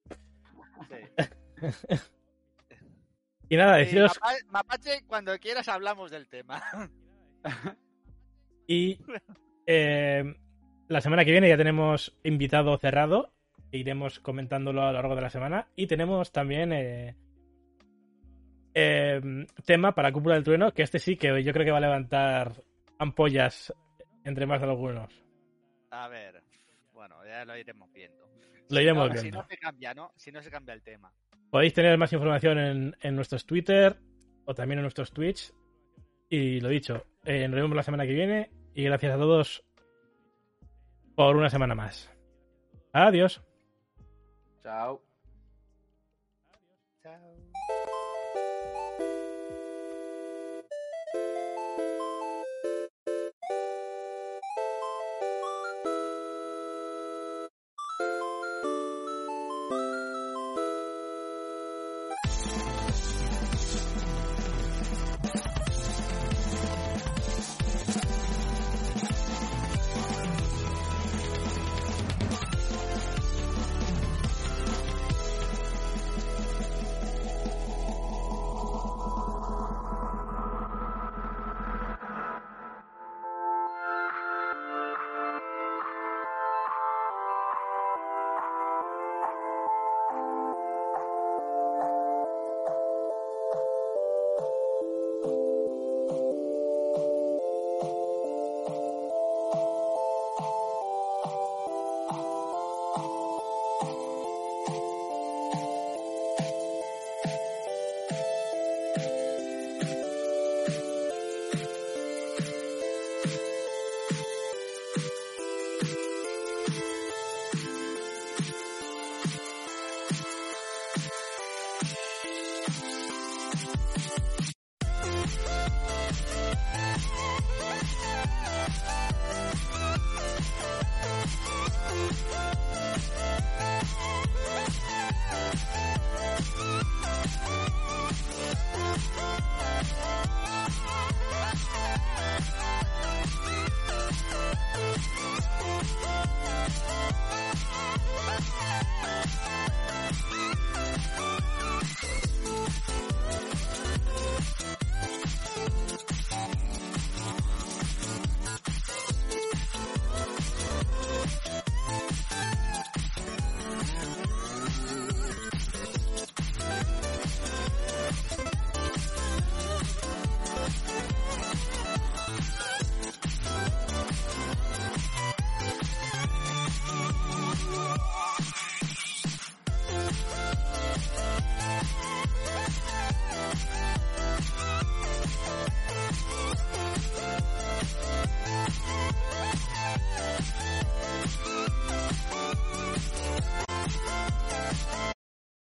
Sí. Y nada, Y deciros... Mapa- Mapache, cuando quieras hablamos del tema. Y eh, la semana que viene ya tenemos invitado cerrado. E iremos comentándolo a lo largo de la semana. Y tenemos también eh, eh, tema para Cúpula del Trueno, que este sí que yo creo que va a levantar ampollas entre más de algunos. A ver, bueno, ya lo iremos viendo. Lo iremos No, Si viendo. no se cambia, ¿no? Si no se cambia el tema. Podéis tener más información en, en nuestros Twitter o también en nuestros Twitch. Y lo dicho, eh, nos vemos la semana que viene. Y gracias a todos por una semana más. Adiós. Chao. Chao.